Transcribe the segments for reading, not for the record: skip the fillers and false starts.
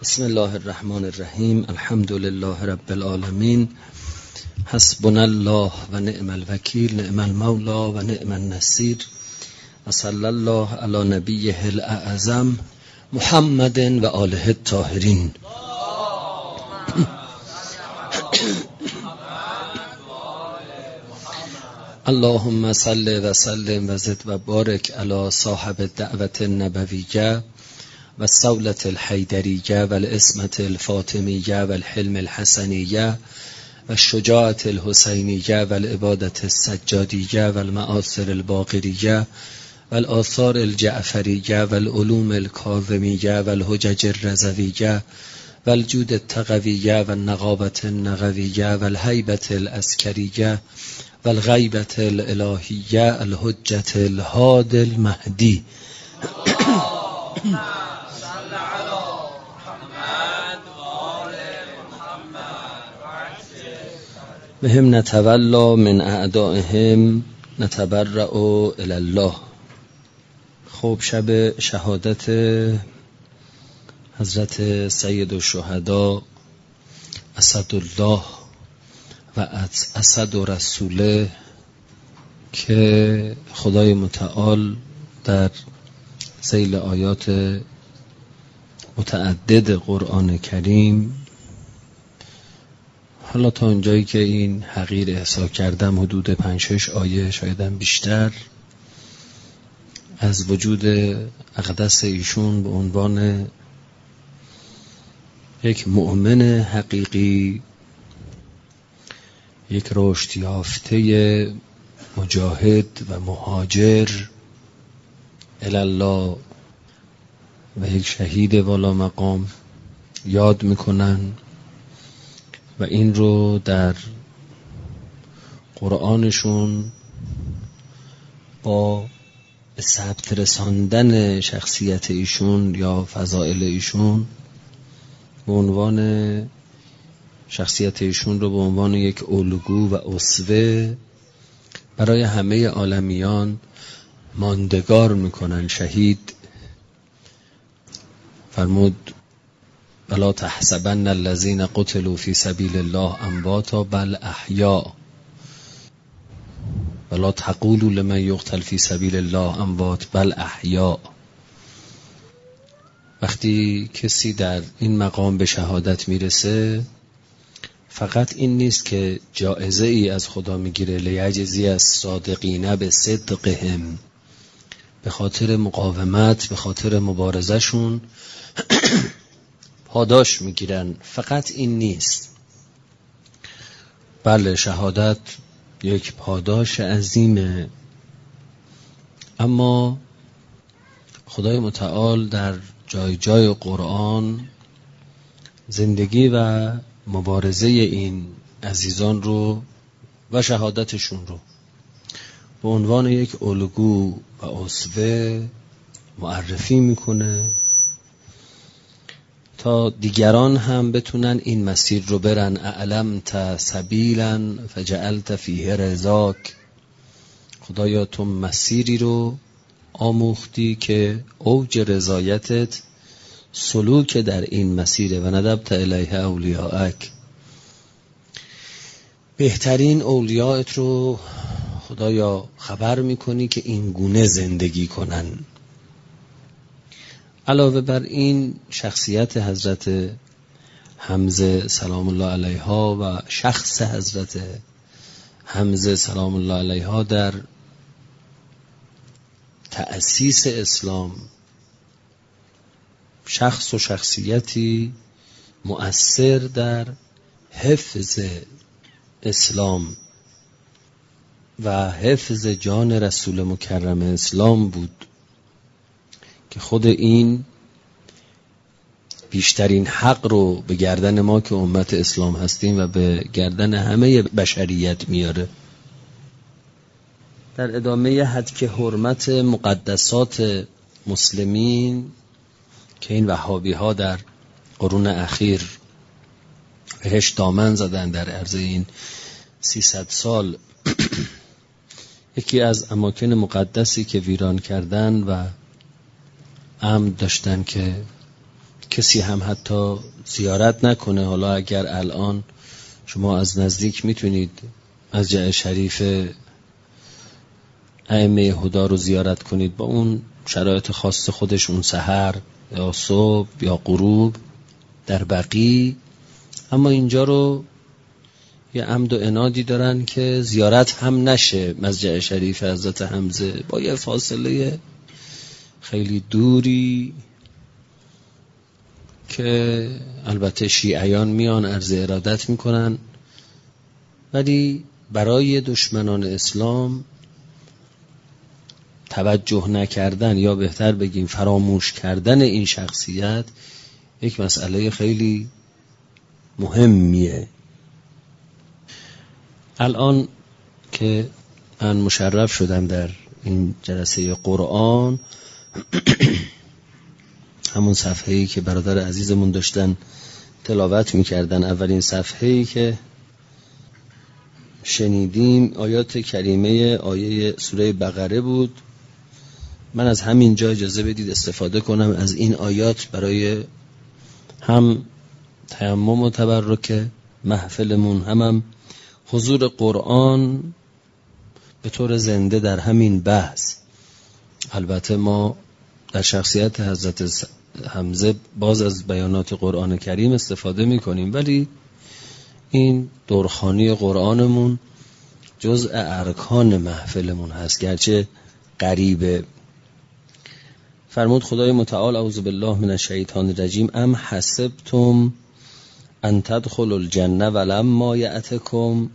بسم الله الرحمن الرحیم. الحمد لله رب العالمین. حسبنا الله و نعم الوکیل، نعم المولا و نعم النصیر. و صلی الله علی نبیه الاعظم محمد و آله الطاهرین. اللهم صل و سلم و زد و بارک علی صاحب الدعوت النبویه و الصولة الحیدریه و العصمة الفاطمیه و الحلم الحسنیه و الشجاعة الحسینیه و العبادة السجادیه و المآثر الباقریه و الآثار الجعفریه و العلوم الکاظمیه و الحجج الرضویه و الجود التقویه و النقابة النقویه و الهیبة العسکریه و الغیبة الالهیه الحجة الهادی المهدی. بهم نتولا من اعدائهم نتبرأ الی الله. خب، شب شهادت حضرت سید الشهدا اسدالله و اسد و رسوله که خدای متعال در ذیل آیات متعدد قرآن کریم، حالا تا اونجایی که این حقیر احصا کردم حدود 5-6 آیه شایدم بیشتر، از وجود اقدس ایشون به عنوان یک مؤمن حقیقی، یک رشد یافته مجاهد و مهاجر الله و یک شهید والا مقام یاد میکنن و این رو در قرآنشون با به ثبت رساندن شخصیت ایشون یا فضائل ایشون به عنوان شخصیت ایشون رو به عنوان یک الگو و اسوه برای همه عالمیان ماندگار میکنن. شهید فرمود ولا تحسبن الذين قتلوا في سبيل الله امواتا بل احیاء ولا تقولوا لمن يقتل في سبيل الله اموات بل احیاء. وقتی کسی در این مقام به شهادت میرسه، فقط این نیست که جایزه ای از خدا میگیره، لیجزی از صادقین به صدقهم، به خاطر مقاومت، به خاطر مبارزشون پاداش میگیرن. فقط این نیست، بله شهادت یک پاداش عظیمه، اما خدای متعال در جای جای قرآن زندگی و مبارزه این عزیزان رو و شهادتشون رو به عنوان یک الگو و اسوه معرفی میکنه تا دیگران هم بتونن این مسیر رو برن. اعلمت سبیلا فجعلت فیه رضاک. خدایا تو مسیری رو آموختی که اوج رضایتت سلوک در این مسیره و ندبت الیه اولیاءک. بهترین اولیاءت رو خدایا خبر میکنی که این گونه زندگی کنن. علاوه بر این، شخصیت حضرت حمزه سلام الله علیها و شخص حضرت حمزه سلام الله علیها در تأسیس اسلام، شخص و شخصیتی مؤثر در حفظ اسلام و حفظ جان رسول مکرم اسلام بود که خود این بیشترین حق رو به گردن ما که امت اسلام هستیم و به گردن همه بشریت میاره. در ادامه حد که حرمت مقدسات مسلمین که این وهابی ها در قرون اخیر بهش دامن زدن در عرض این 300 سال، یکی از اماکن مقدسی که ویران کردن و عمد داشتن که کسی هم حتی زیارت نکنه. حالا اگر الان شما از نزدیک میتونید مسجد شریف ائمه هدا رو زیارت کنید با اون شرایط خاص خودش، اون سحر یا صبح یا غروب در بقیع، اما اینجا رو یه عمد و عنادی دارن که زیارت هم نشه. مسجد شریف حضرت حمزه با یه فاصله خیلی دوری که البته شیعیان میان عرض ارادت میکنن، ولی برای دشمنان اسلام توجه نکردن یا بهتر بگیم فراموش کردن این شخصیت یک مسئله خیلی مهمیه. الان که من مشرف شدم در این جلسه قرآن همون صفحه‌ای که برادر عزیزمون داشتن تلاوت می‌کردن، اولین صفحه‌ای که شنیدیم آیات کریمه آیه سوره بقره بود. من از همین جا اجازه بدید استفاده کنم از این آیات برای هم تیمم و تبرک محفلمون، هم حضور قرآن به طور زنده در همین بحث. البته ما در شخصیت حضرت حمزه باز از بیانات قرآن کریم استفاده می کنیم، ولی این دورخانی قرآنمون جزء ارکان محفلمون هست، گرچه غریبه. فرمود خدای متعال اعوذ بالله من الشیطان الرجیم ام حسبتم ان تدخلوا الجنه ولما یأتکم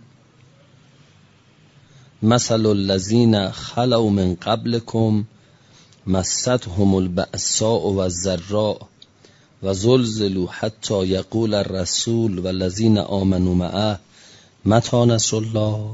مثل الذین خلوا من قبلکم مستهم البأساء والضراء وزلزلوا حتی یقول الرسول والذین آمنوا معه متی نصر الله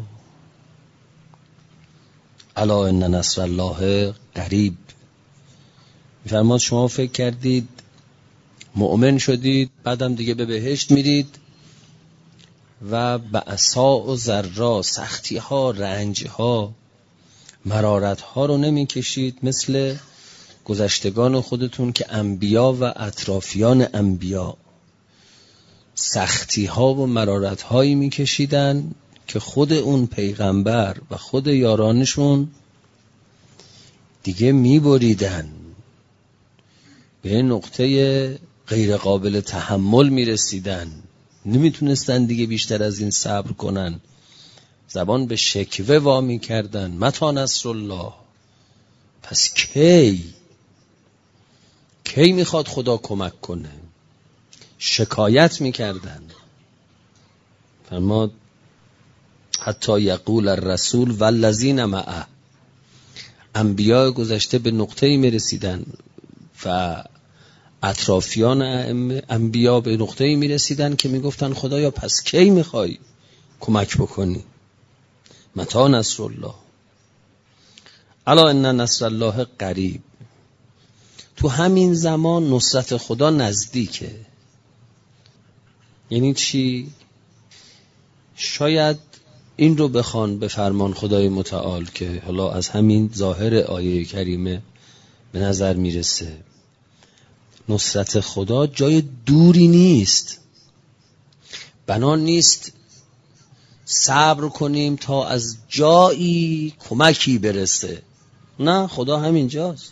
الا ان نصر الله قریب. می‌فرماد شما فکر کردید مؤمن شدید بعدم دیگه به بهشت میرید و بأساء و ضراء، سختی ها، رنج ها، مرارت ها رو نمی کشید مثل گذشتگان خودتون که انبیا و اطرافیان انبیا سختی ها و مرارت هایی می کشیدن که خود اون پیغمبر و خود یارانشون دیگه می بریدن، به نقطه غیر قابل تحمل می رسیدن، نمیتونستن دیگه بیشتر از این صبر کنن، زبان به شکوه وامی کردن متی نصر الله. پس کی میخواد خدا کمک کنه؟ شکایت میکردن. فرماد حتی یقول الرسول والذین معه، انبیاء گذشته به نقطه‌ای میرسیدن و اطرافیان انبیا به نقطه‌ای میرسیدن که میگفتن خدایا پس کی میخوای کمک بکنی؟ متی نصر الله الا ان نصر الله قریب. تو همین زمان نصرت خدا نزدیکه. یعنی چی؟ شاید این رو بخوان به فرمان خدای متعال که حالا از همین ظاهر آیه کریمه به نظر میرسه نصرت خدا جای دوری نیست. بنا نیست صبر کنیم تا از جایی کمکی برسه، نه، خدا همین جاست.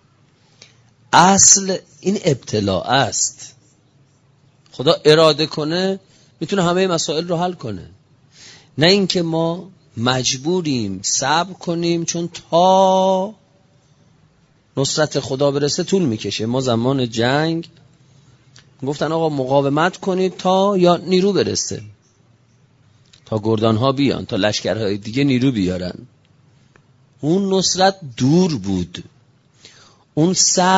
اصل این ابتلاء است. خدا اراده کنه میتونه همه مسائل رو حل کنه، نه اینکه ما مجبوریم صبر کنیم چون تا نصرت خدا برسه طول میکشه. ما زمان جنگ گفتن آقا مقاومت کنید تا یا نیرو برسه، تا گردانها بیان، تا لشکرهای دیگه نیرو بیارن. اون نصرت دور بود، اون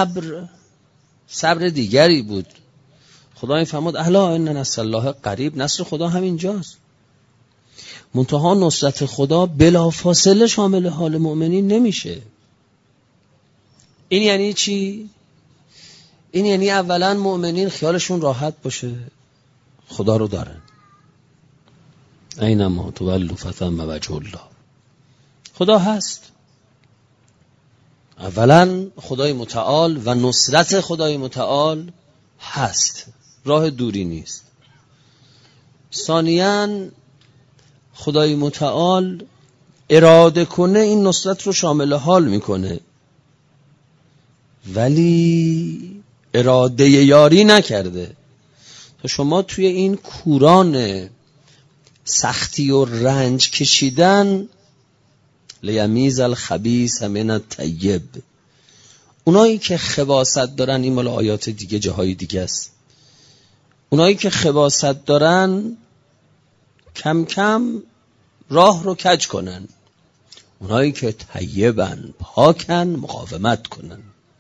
صبر دیگری بود. خدا این فرمود الا ان نصر الله قریب، نصر خدا همین جاست. منتها نصرت خدا بلافاصله شامل حال مؤمنین نمیشه. این یعنی چی؟ این یعنی اولا مؤمنین خیالشون راحت باشه خدا رو دارن، اینما تولوا فثم وجه الله، خدا هست. اولا خدای متعال و نصرت خدای متعال هست، راه دوری نیست. ثانیاً خدای متعال اراده کنه این نصرت رو شامل حال میکنه، ولی اراده یاری نکرده. تا شما توی این کوران سختی و رنج کشیدن، لیمیز الخبیث من الطیب، اونایی که خباثت دارن، این مال آیات دیگه جاهای دیگه است، اونایی که خباثت دارن کم کم راه رو کج کنن، اونایی که طیبن پاکن مقاومت کنن.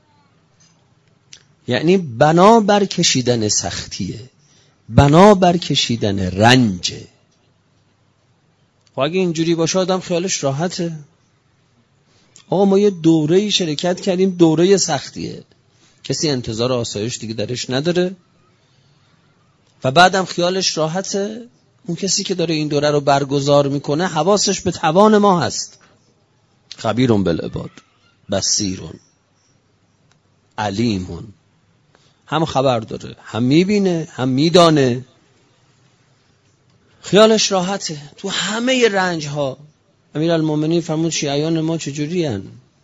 یعنی بنا بر کشیدن سختیه، بنا بر کشیدن رنجه. خب اگه اینجوری باشه آدم خیالش راحته. آقا ما یه دوره‌ای شرکت کردیم، دوره سختیه، کسی انتظار آسایش دیگه درش نداره و بعدم خیالش راحته. اون کسی که داره این دوره رو برگزار میکنه حواسش به توان ما هست. خبیرون بالعباد، بصیرون، علیمون، هم خبر داره، هم میبینه، هم میدانه. خیالش راحته تو همه رنج ها. امیرالمومنین فرمود شیعیان ما چجوری هن؟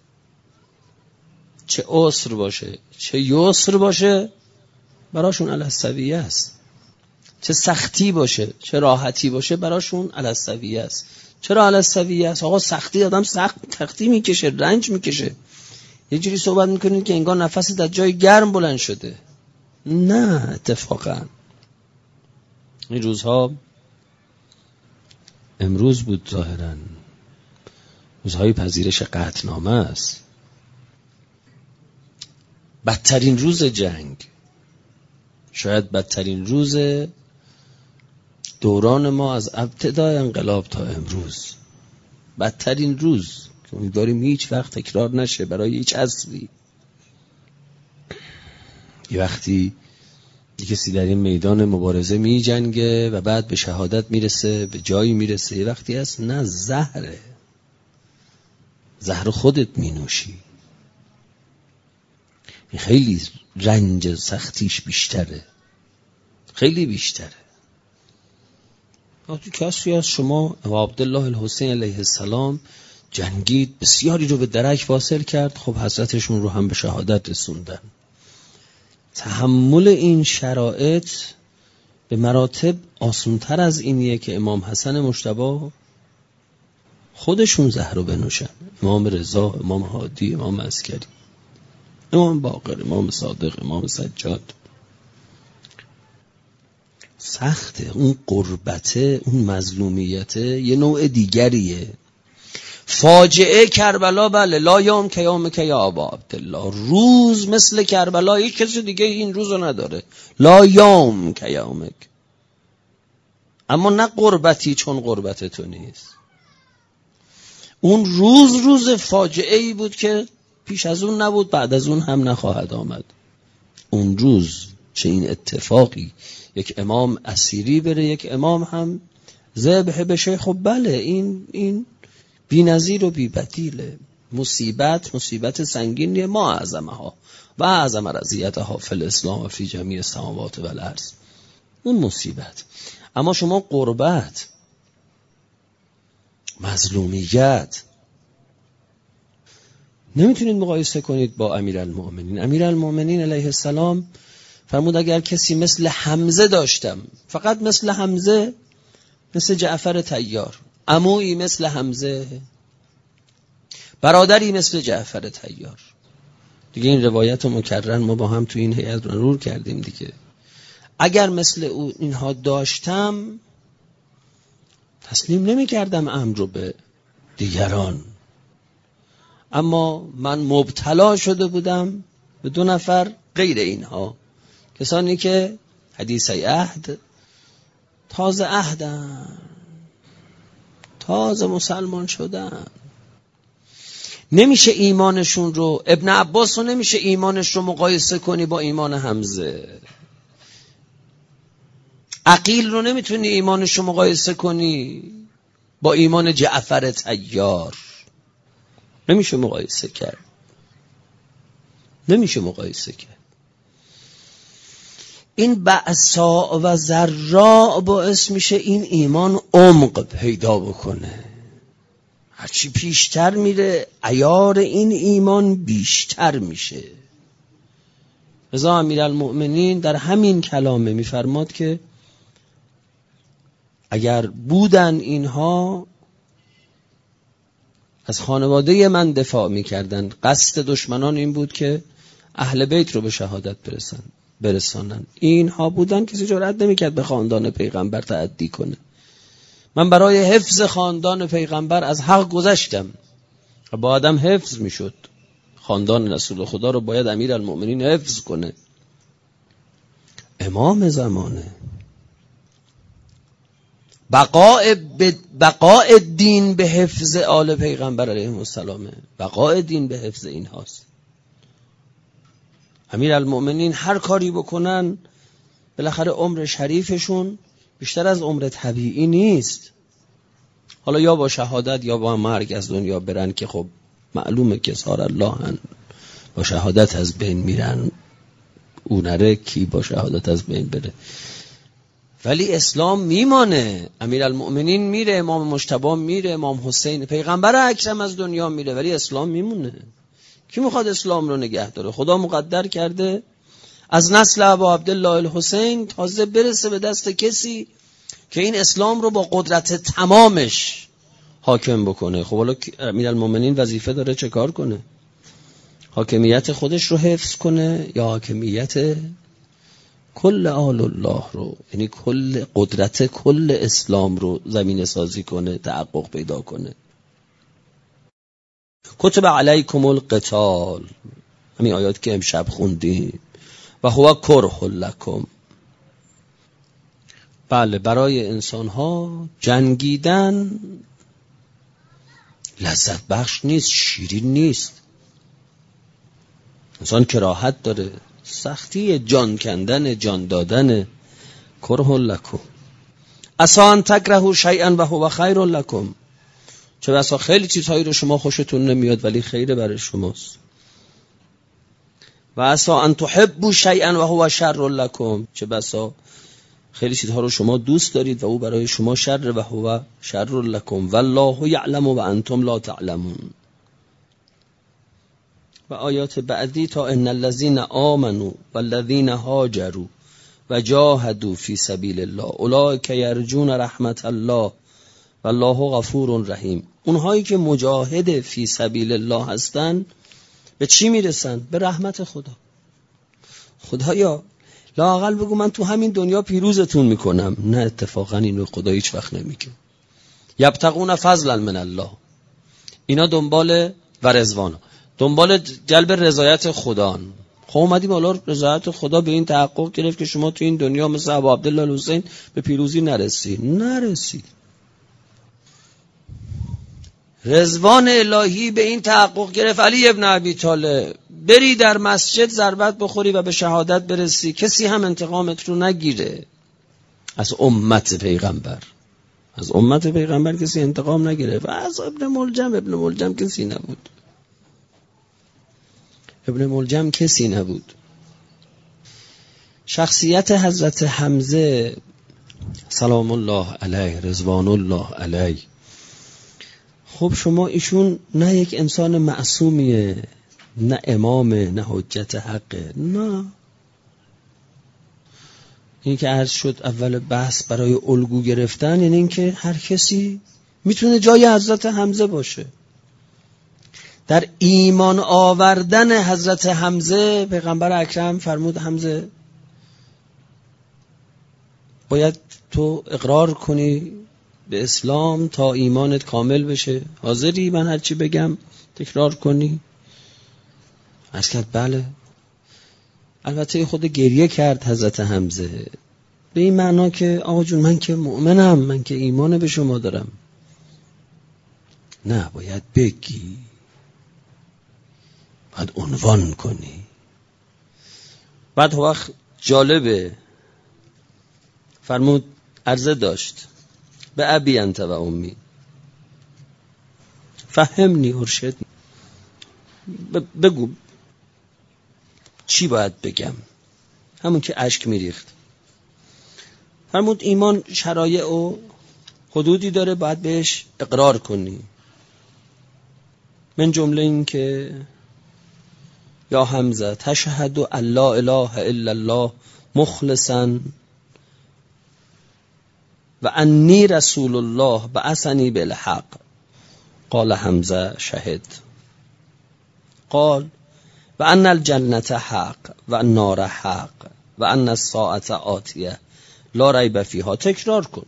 چه عسر باشه چه یسر باشه براشون علی السویه است، چه سختی باشه چه راحتی باشه براشون علی السویه است. چرا علی السویه است؟ آقا سختی آدم سختی میکشه، رنج میکشه. یه جوری صحبت میکنید که انگار نفست از جای گرم بلند شده. نه، اتفاقا این روزها، امروز بود ظاهراً، روزهای پذیرش قطعنامه است. بدترین روز جنگ، شاید بدترین روز دوران ما از ابتدای انقلاب تا امروز، بدترین روز که امیدواریم هیچ وقت تکرار نشه برای هیچ عصری. یه وقتی یه کسی در این میدان مبارزه می جنگه و بعد به شهادت میرسه، به جایی میرسه، یه وقتی هست نه زهره، زهر خودت می نوشی. خیلی رنج سختیش بیشتره، خیلی بیشتره. تو کسی از شما و عبدالله الحسین علیه السلام جنگید، بسیاری رو به درک واصل کرد، خب حضرتشون رو هم به شهادت رسوندن. تحمل این شرایط به مراتب آسان‌تر از اینیه که امام حسن مجتبی خودشون زهر رو بنوشن، امام رضا، امام هادی، امام عسکری، امام باقر، امام صادق، امام سجاد. سخته، اون قربته، اون مظلومیته یه نوع دیگریه. فاجعه کربلا، بله، لا یوم کیامک یا ابا عبدالله، روز مثل کربلا هیچ کسی دیگه این روزو نداره. لا یوم کیامک، اما نه قربتی چون قربت تو نیست. اون روز فاجعه ای بود که پیش از اون نبود، بعد از اون هم نخواهد آمد. اون روز چه این اتفاقی، یک امام اسیری بره، یک امام هم ذبح بشه، خب بله، این بی نظیر و بی بدیله. مصیبت سنگینیه، ما اعظمها و اعظم رضیتها فی الاسلام و فی جمیع السماوات و الارض. اون مصیبت. اما شما قربت، مظلومیت نمیتونید مقایسه کنید با امیرالمومنین. امیرالمومنین علیه السلام فرمود اگر کسی مثل حمزه داشتم، فقط مثل حمزه، مثل جعفر طیار، عمویی مثل حمزه، برادری مثل جعفر طیار. دیگه این روایت رو مکرر ما با هم تو این هیئت مرور کردیم دیگه. اگر مثل او اینها داشتم تسلیم نمی کردم امر رو به دیگران، اما من مبتلا شده بودم به 2 نفر غیر اینها، کسانی که حدیثی عهد، تازه عهدن، تازه مسلمان شدن. نمیشه ایمانشون رو، ابن عباس رو نمیشه ایمانش رو مقایسه کنی با ایمان حمزه. عقیل رو نمیتونی ایمانش رو مقایسه کنی با ایمان جعفر طیار. نمیشه مقایسه کرد. این بعثا و ذرا باعث میشه این ایمان عمق پیدا بکنه. هرچی پیشتر میره عیار این ایمان بیشتر میشه. رضا امیرالمؤمنین در همین کلامه میفرماد که اگر بودن اینها از خانواده من دفاع میکردن، قصد دشمنان این بود که اهل بیت رو به شهادت برسانن، اینها بودن کسی جرئت نمیکرد به خاندان پیغمبر تعدی کنه. من برای حفظ خاندان پیغمبر از حق گذشتم و با آدم حفظ میشد. خاندان رسول خدا رو باید امیرالمؤمنین حفظ کنه. امام زمانه. بقاء دین به حفظ آل پیغمبر علیهم السلام، بقاء دین به حفظ این هاست. امیرالمؤمنین هر کاری بکنن بالاخره عمر شریفشون بیشتر از عمر طبیعی نیست. حالا یا با شهادت یا با مرگ از دنیا برن که خب معلومه که سار اللهن، با شهادت از بین میرن. او نره کی با شهادت از بین بره. ولی اسلام میمانه. امیرالمؤمنین میره، امام مجتبی میره، امام حسین پیغمبر اکرم از دنیا میره، ولی اسلام میمونه. کی میخواد اسلام رو نگه داره؟ خدا مقدر کرده از نسل ابا عبدالله الحسین تازه برسه به دست کسی که این اسلام رو با قدرت تمامش حاکم بکنه. خب حالا امیرالمؤمنین وظیفه داره چه کار کنه؟ حاکمیت خودش رو حفظ کنه یا حاکمیت کل آل الله رو، یعنی کل قدرت کل اسلام رو زمینه سازی کنه، تحقق پیدا کنه. کتب علیکم القتال، همین آیات که امشب خوندیم، و هو کره لکم. بله، برای انسان ها جنگیدن لذت بخش نیست، شیرین نیست. انسان کراهت داره، سختی جان کندن، جان دادن. کره لکم عسی ان تکرهوا شیئا و هو خیر لکم. چه بسا خیلی چیزهایی رو شما خوشتون نمیاد ولی خیره برای شماست. و عسی ان تحبوا شیئا و هو شر لکم. چه بسا خیلی چیزها رو شما دوست دارید و او برای شما شر و هو شر لکم. والله یعلم و انتم لا تعلمون. و آیات بعدی تا ان الذين آمنوا والذين هاجروا وجاهدوا فی سبیل الله اولئک یرجون رحمت الله والله غفور رحیم. اونهایی که مجاهد فی سبیل الله هستن به چی میرسن؟ به رحمت خدا. خدایا لااقل بگو من تو همین دنیا پیروزتون میکنم. نه، اتفاقا اینو خدا هیچ وقت نمیگه. یبتغون فضلا من الله، اینا دنبال و رضوان، دنبال جلب رضایت خدا. خب اومدیم حالا رضایت خدا به این تحقق گرفت که شما تو این دنیا مثل ابا عبدالله الحسین به پیروزی نرسی. رضوان الهی به این تحقق گرفت علی ابن ابی طالب بری در مسجد ضربت بخوری و به شهادت برسی، کسی هم انتقامت رو نگیره. از امت پیغمبر کسی انتقام نگرفت. از ابن ملجم کسی نبود. شخصیت حضرت حمزه سلام الله علیه رضوان الله علیه، خب شما ایشون نه یک انسان معصومیه، نه امامه، نه حجت حقه. نه، این که عرض شد اول بحث برای الگو گرفتن، یعنی این که هر کسی میتونه جای حضرت حمزه باشه. در ایمان آوردن حضرت حمزه پیغمبر اکرم فرمود حمزه باید تو اقرار کنی به اسلام تا ایمانت کامل بشه. حاضری من هرچی بگم تکرار کنی؟ عرض کرد بله. البته خود گریه کرد حضرت حمزه به این معنا که آقا جون من که مؤمنم، من که ایمان به شما دارم. نه، باید بگی، باید عنوان کنی. بعد وقت جالبه فرمود عرضه داشت به ابی انت و امی فهمنی ارشد، بگو چی باید بگم. همون که اشک میریخت. فرمود ایمان شرایع و حدودی داره، باید بهش اقرار کنی. من جمله این که یا حمزه تشهد ان لا اله الا الله مخلصا و انی رسول الله بعثنی بالحق. قال حمزه شهد. قال و ان الجنة حق و النار حق و ان الساعة آتیه لا ریب فیها. تکرار کن.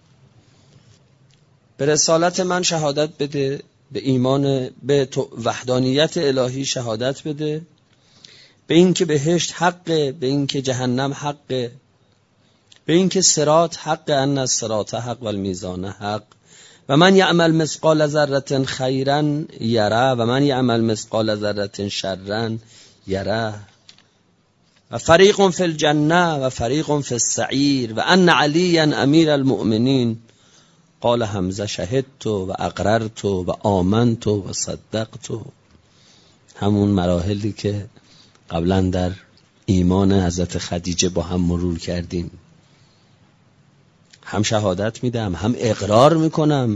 به رسالت من شهادت بده، به ایمان به وحدانیت الهی شهادت بده، به این که بهشت حقه، به این که جهنم حقه، به این که صراط حقه، ان الصراط حق و المیزان حق و من یعمل مثقال ذره خیرا یره و من یعمل مثقال ذره شرا یره و فریق فی الجنه و فریق فی السعیر و ان علیا امیر المؤمنین. قال حمزه شهدت و اقررت و آمنت و صدقت. همون مراحلی که قبلا در ایمان حضرت خدیجه با هم مرور کردیم. هم شهادت میدم، هم اقرار میکنم،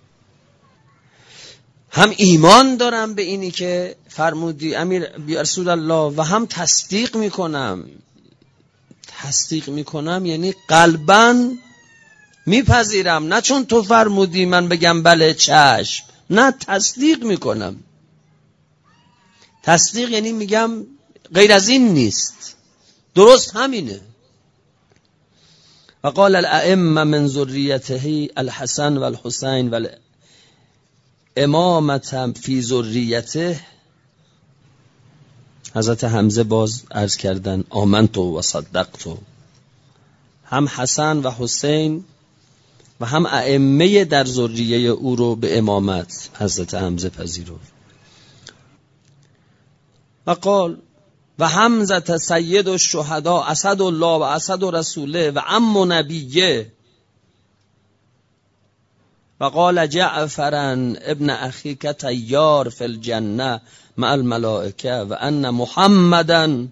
هم ایمان دارم به اینی که فرمودی امیر رسول الله و هم تصدیق میکنم. تصدیق میکنم یعنی قلباً میپذیرم، نه چون تو فرمودی من بگم بله چشم، نه تصدیق میکنم. تصدیق یعنی میگم غیر از این نیست، درست همینه. و قال الائمه من ذریته الحسن و الحسین و الامامه فی ذریته. حضرت حمزه باز عرض کردن آمنت و صدقت. هم حسن و حسین و هم ائمه در ذریه او رو به امامت حضرت حمزه پذیرفت. و قال و حمزه سید الشهدا اسد الله و اسد رسوله و عم نبیه. و قال جعفرا ابن اخیک طیار فی الجنه مع الملائکه و ان محمدا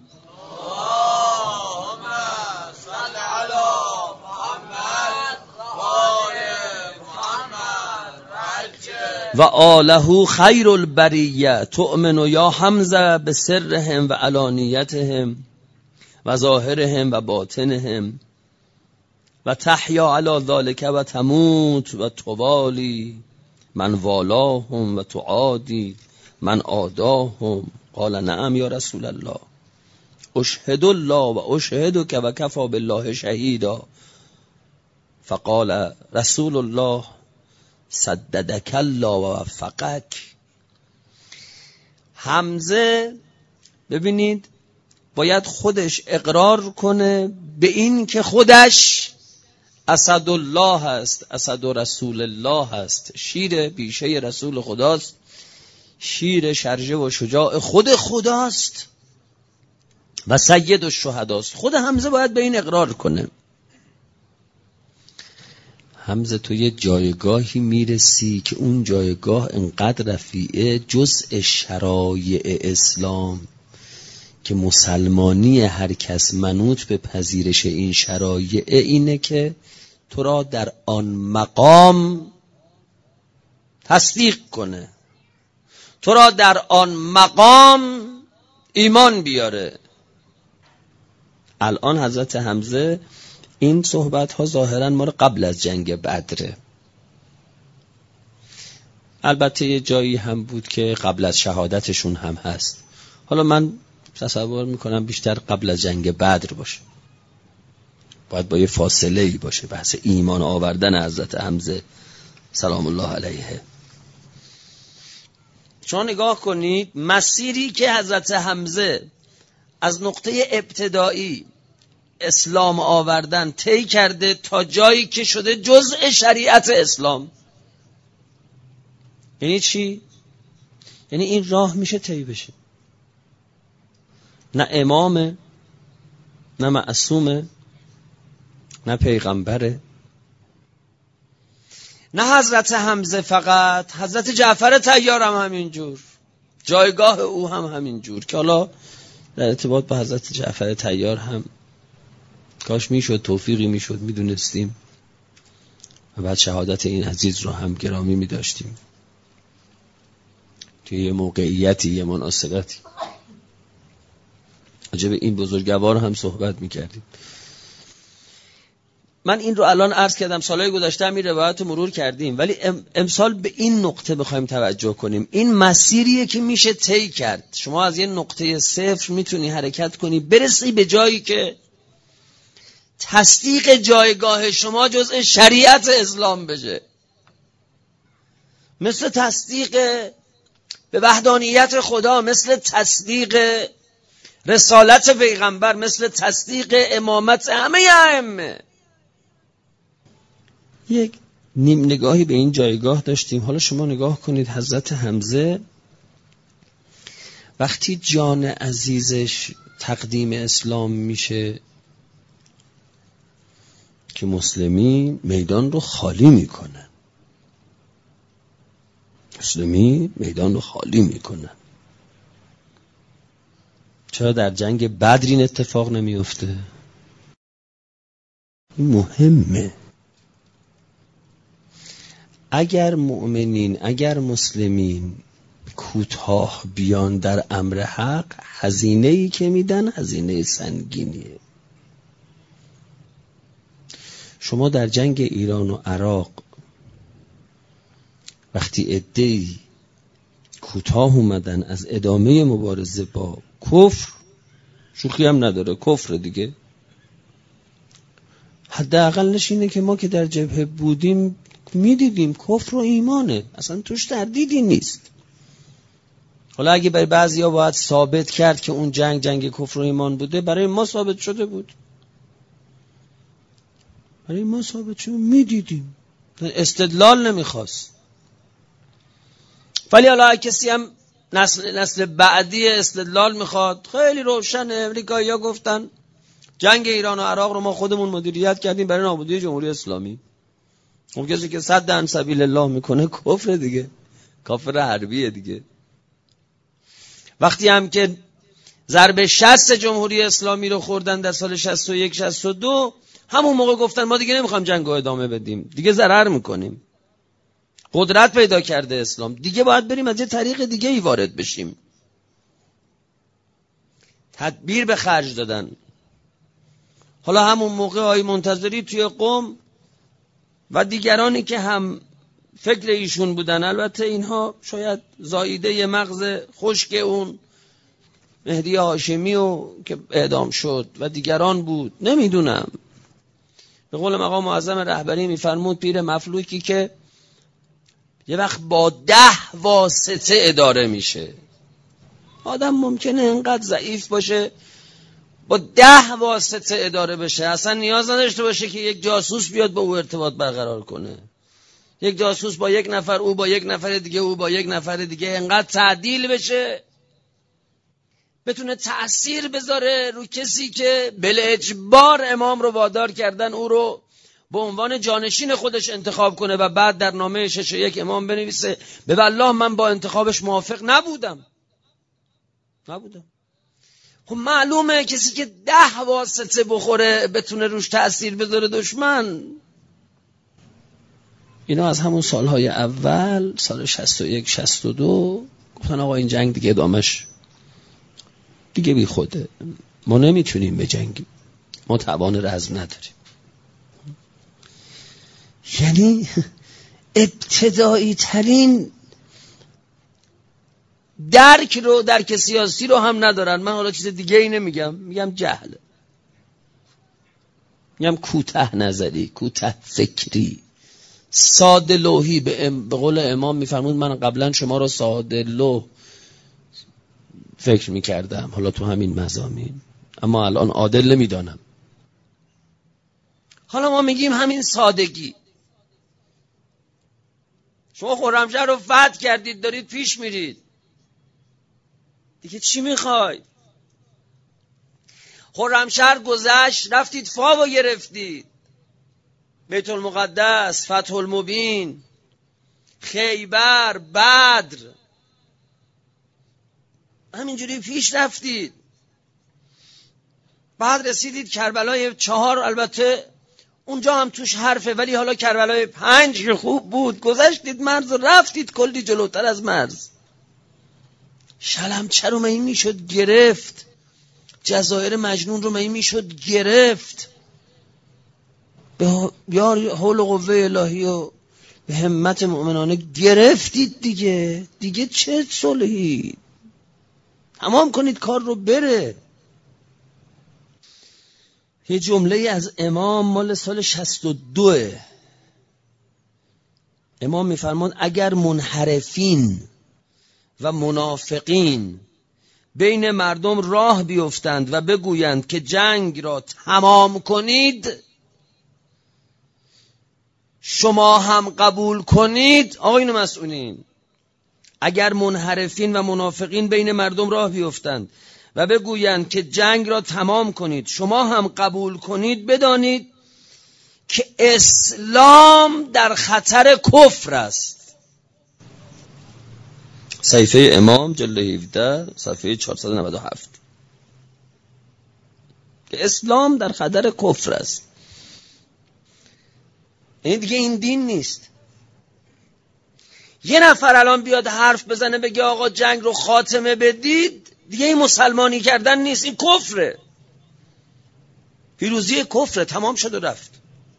و آله خیر البریه تؤمن یا حمزه بسرهم و علانیتهم و ظاهرهم و باطنهم و تحیا علی ذلك و تموت و توالی من والاهم و تعادی من آداهم. قال نعم یا رسول الله اشهد الله و اشهدک و کفى بالله شهیدا. فقال رسول الله سددک الله و وفقک. حمزه ببینید باید خودش اقرار کنه به این که خودش اسد الله هست، اسد رسول الله هست، شیر بیشه رسول خداست، شیر شرجه و شجاع خود خداست و سید الشهداست. خود حمزه باید به این اقرار کنه. حمزه تو یه جایگاهی میرسی که اون جایگاه انقدر رفیعه، جزء شرایع اسلام که مسلمانی هر کس منوط به پذیرش این شرایع اینه که تو را در آن مقام تصدیق کنه، تو را در آن مقام ایمان بیاره. الان حضرت حمزه این صحبت ها ظاهرا ما رو قبل از جنگ بدره. البته یه جایی هم بود که قبل از شهادتشون هم هست. حالا من تصور میکنم بیشتر قبل از جنگ بدر باشه، باید با یه فاصله ای باشه. بحث ایمان آوردن حضرت حمزه سلام الله علیه. شما نگاه کنید مسیری که حضرت حمزه از نقطه ابتدایی اسلام آوردن طی کرده تا جایی که شده جزء شریعت اسلام. یعنی چی؟ یعنی این راه میشه طی بشه. نه امامه، نه معصومه، نه پیغمبره، نه حضرت حمزه فقط، حضرت جعفر طیار هم همینجور، جایگاه او هم همینجور که حالا در ارتباط با حضرت جعفر طیار هم کاش میشد توفیقی میشد میدونستیم و بعد شهادت این عزیز رو هم گرامی میداشتیم توی یه موقعیتی، یه مناسبتی راجع به این بزرگوار هم صحبت میکردیم. من این رو الان عرض کردم، سالهای گذشته هم این روایت رو مرور کردیم، ولی امسال به این نقطه بخوایم توجه کنیم. این مسیریه که میشه طی کرد. شما از یه نقطه صفر میتونی حرکت کنی برسی به جایی که تصدیق جایگاه شما جزء شریعت اسلام بشه، مثل تصدیق به وحدانیت خدا، مثل تصدیق رسالت پیغمبر، مثل تصدیق امامت همه ائمه. یک نیم نگاهی به این جایگاه داشتیم. حالا شما نگاه کنید حضرت حمزه وقتی جان عزیزش تقدیم اسلام میشه که مسلمین میدان رو خالی میکنن، چرا در جنگ بدر این اتفاق نمیفته؟ این مهمه. اگر مؤمنین، اگر مسلمین کوتاه بیان در امر حق، هزینه‌ای که میدن هزینه سنگینیه. شما در جنگ ایران و عراق وقتی عده‌ای کوتاه اومدن از ادامه مبارزه با کفر، شوخی هم نداره، کفر دیگه، حداقل نشینه که ما که در جبهه بودیم میدیدیم کفر و ایمانه، اصلا توش تردیدی نیست. حالا اگه برای بعضیا باید ثابت کرد که اون جنگ کفر و ایمان بوده، برای ما ثابت شده بود، برای ما ثابت شده، میدیدیم، استدلال نمیخواست. ولی حالا کسی هم نسل بعدی استدلال میخواد، خیلی روشنه. امریکایی‌ها گفتن جنگ ایران و عراق رو ما خودمون مدیریت کردیم برای نابودی جمهوری اسلامی. اون کسی که صد عن سبیل الله میکنه کفر دیگه، کافر حربیه دیگه. وقتی هم که ضرب 60 جمهوری اسلامی رو خوردن در سال 61 62، همون موقع گفتن ما دیگه نمیخوایم جنگ رو ادامه بدیم، دیگه ضرر میکنیم، قدرت پیدا کرده اسلام، دیگه باید بریم از یه طریق دیگه ای وارد بشیم. تدبیر به خرج دادن. حالا همون موقع آقای منتظری توی قم و دیگرانی که هم فکر ایشون بودن، البته اینها شاید زاییده مغز خشک اون مهدی هاشمی که اعدام شد و دیگران بود، نمیدونم. به قول مقام معظم رهبری میفرمود پیر مفلوکی که یه وقت با 10 واسطه اداره میشه. آدم ممکنه انقدر ضعیف باشه با 10 واسطه اداره بشه، اصلا نیاز نداشته باشه که یک جاسوس بیاد با او ارتباط برقرار کنه. یک جاسوس با یک نفر، او با یک نفر دیگه، او با یک نفر دیگه، انقدر تعدیل بشه بتونه تأثیر بذاره رو کسی که بالاجبار امام رو وادار کردن او رو به عنوان جانشین خودش انتخاب کنه و بعد در نامه 6:1 امام بنویسه به والله من با انتخابش موافق نبودم. خب معلومه کسی که 10 واسطه بخوره بتونه روش تأثیر بذاره دشمن. اینا از همون سالهای اول، سال 61 62 گفتن آقا این جنگ دیگه ادامش دیگه بی خوده، ما نمیتونیم بجنگیم، ما توان رزم نداریم. یعنی ابتدایی ترین درک سیاسی رو هم ندارن. من حالا چیز دیگه ای نمیگم، میگم جهل، میگم کوته نظری، کوته فکری، ساده لوحی. به قول امام میفرمود من قبلا شما رو ساده لوح فکر میکردم، حالا تو همین مضامین، اما الان عادل نمیدانم. حالا ما میگیم همین سادگی. شما خرمشهر رو فتح کردید، دارید پیش میرید، دیگه چی میخواید؟ خرمشهر گذشت، رفتید فاو گرفتید، بیت المقدس، فتح المبین، خیبر، بدر، همینجوری پیش رفتید. بعد رسیدید کربلای 4، البته اونجا هم توش حرفه، ولی حالا کربلای 5 که خوب بود، گذشتید مرز و رفتید کلی جلوتر از مرز. شلمچه رو می میشد گرفت، جزایر مجنون رو می میشد گرفت. به یار حول و قوه الهی و به همت مؤمنانه گرفتید دیگه چه صلحی؟ تمام کنید کار رو بره. یه جمله از امام مال سال 62. امام میفرماد اگر منحرفین و منافقین بین مردم راه بیفتند و بگویند که جنگ را تمام کنید، شما هم قبول کنید. آقایون مسئولین، اگر منحرفین و منافقین بین مردم راه بیفتند و بگویند که جنگ را تمام کنید، شما هم قبول کنید، بدانید که اسلام در خطر کفر است. صحیفه امام جلد 17 صفحه 497. که اسلام در خطر کفر است. این دیگه این دین نیست. یه نفر الان بیاد حرف بزنه بگه آقا جنگ رو خاتمه بدید، دیگه این مسلمانی کردن نیست، این کفره. پیروزی کفره. تمام شد و رفت.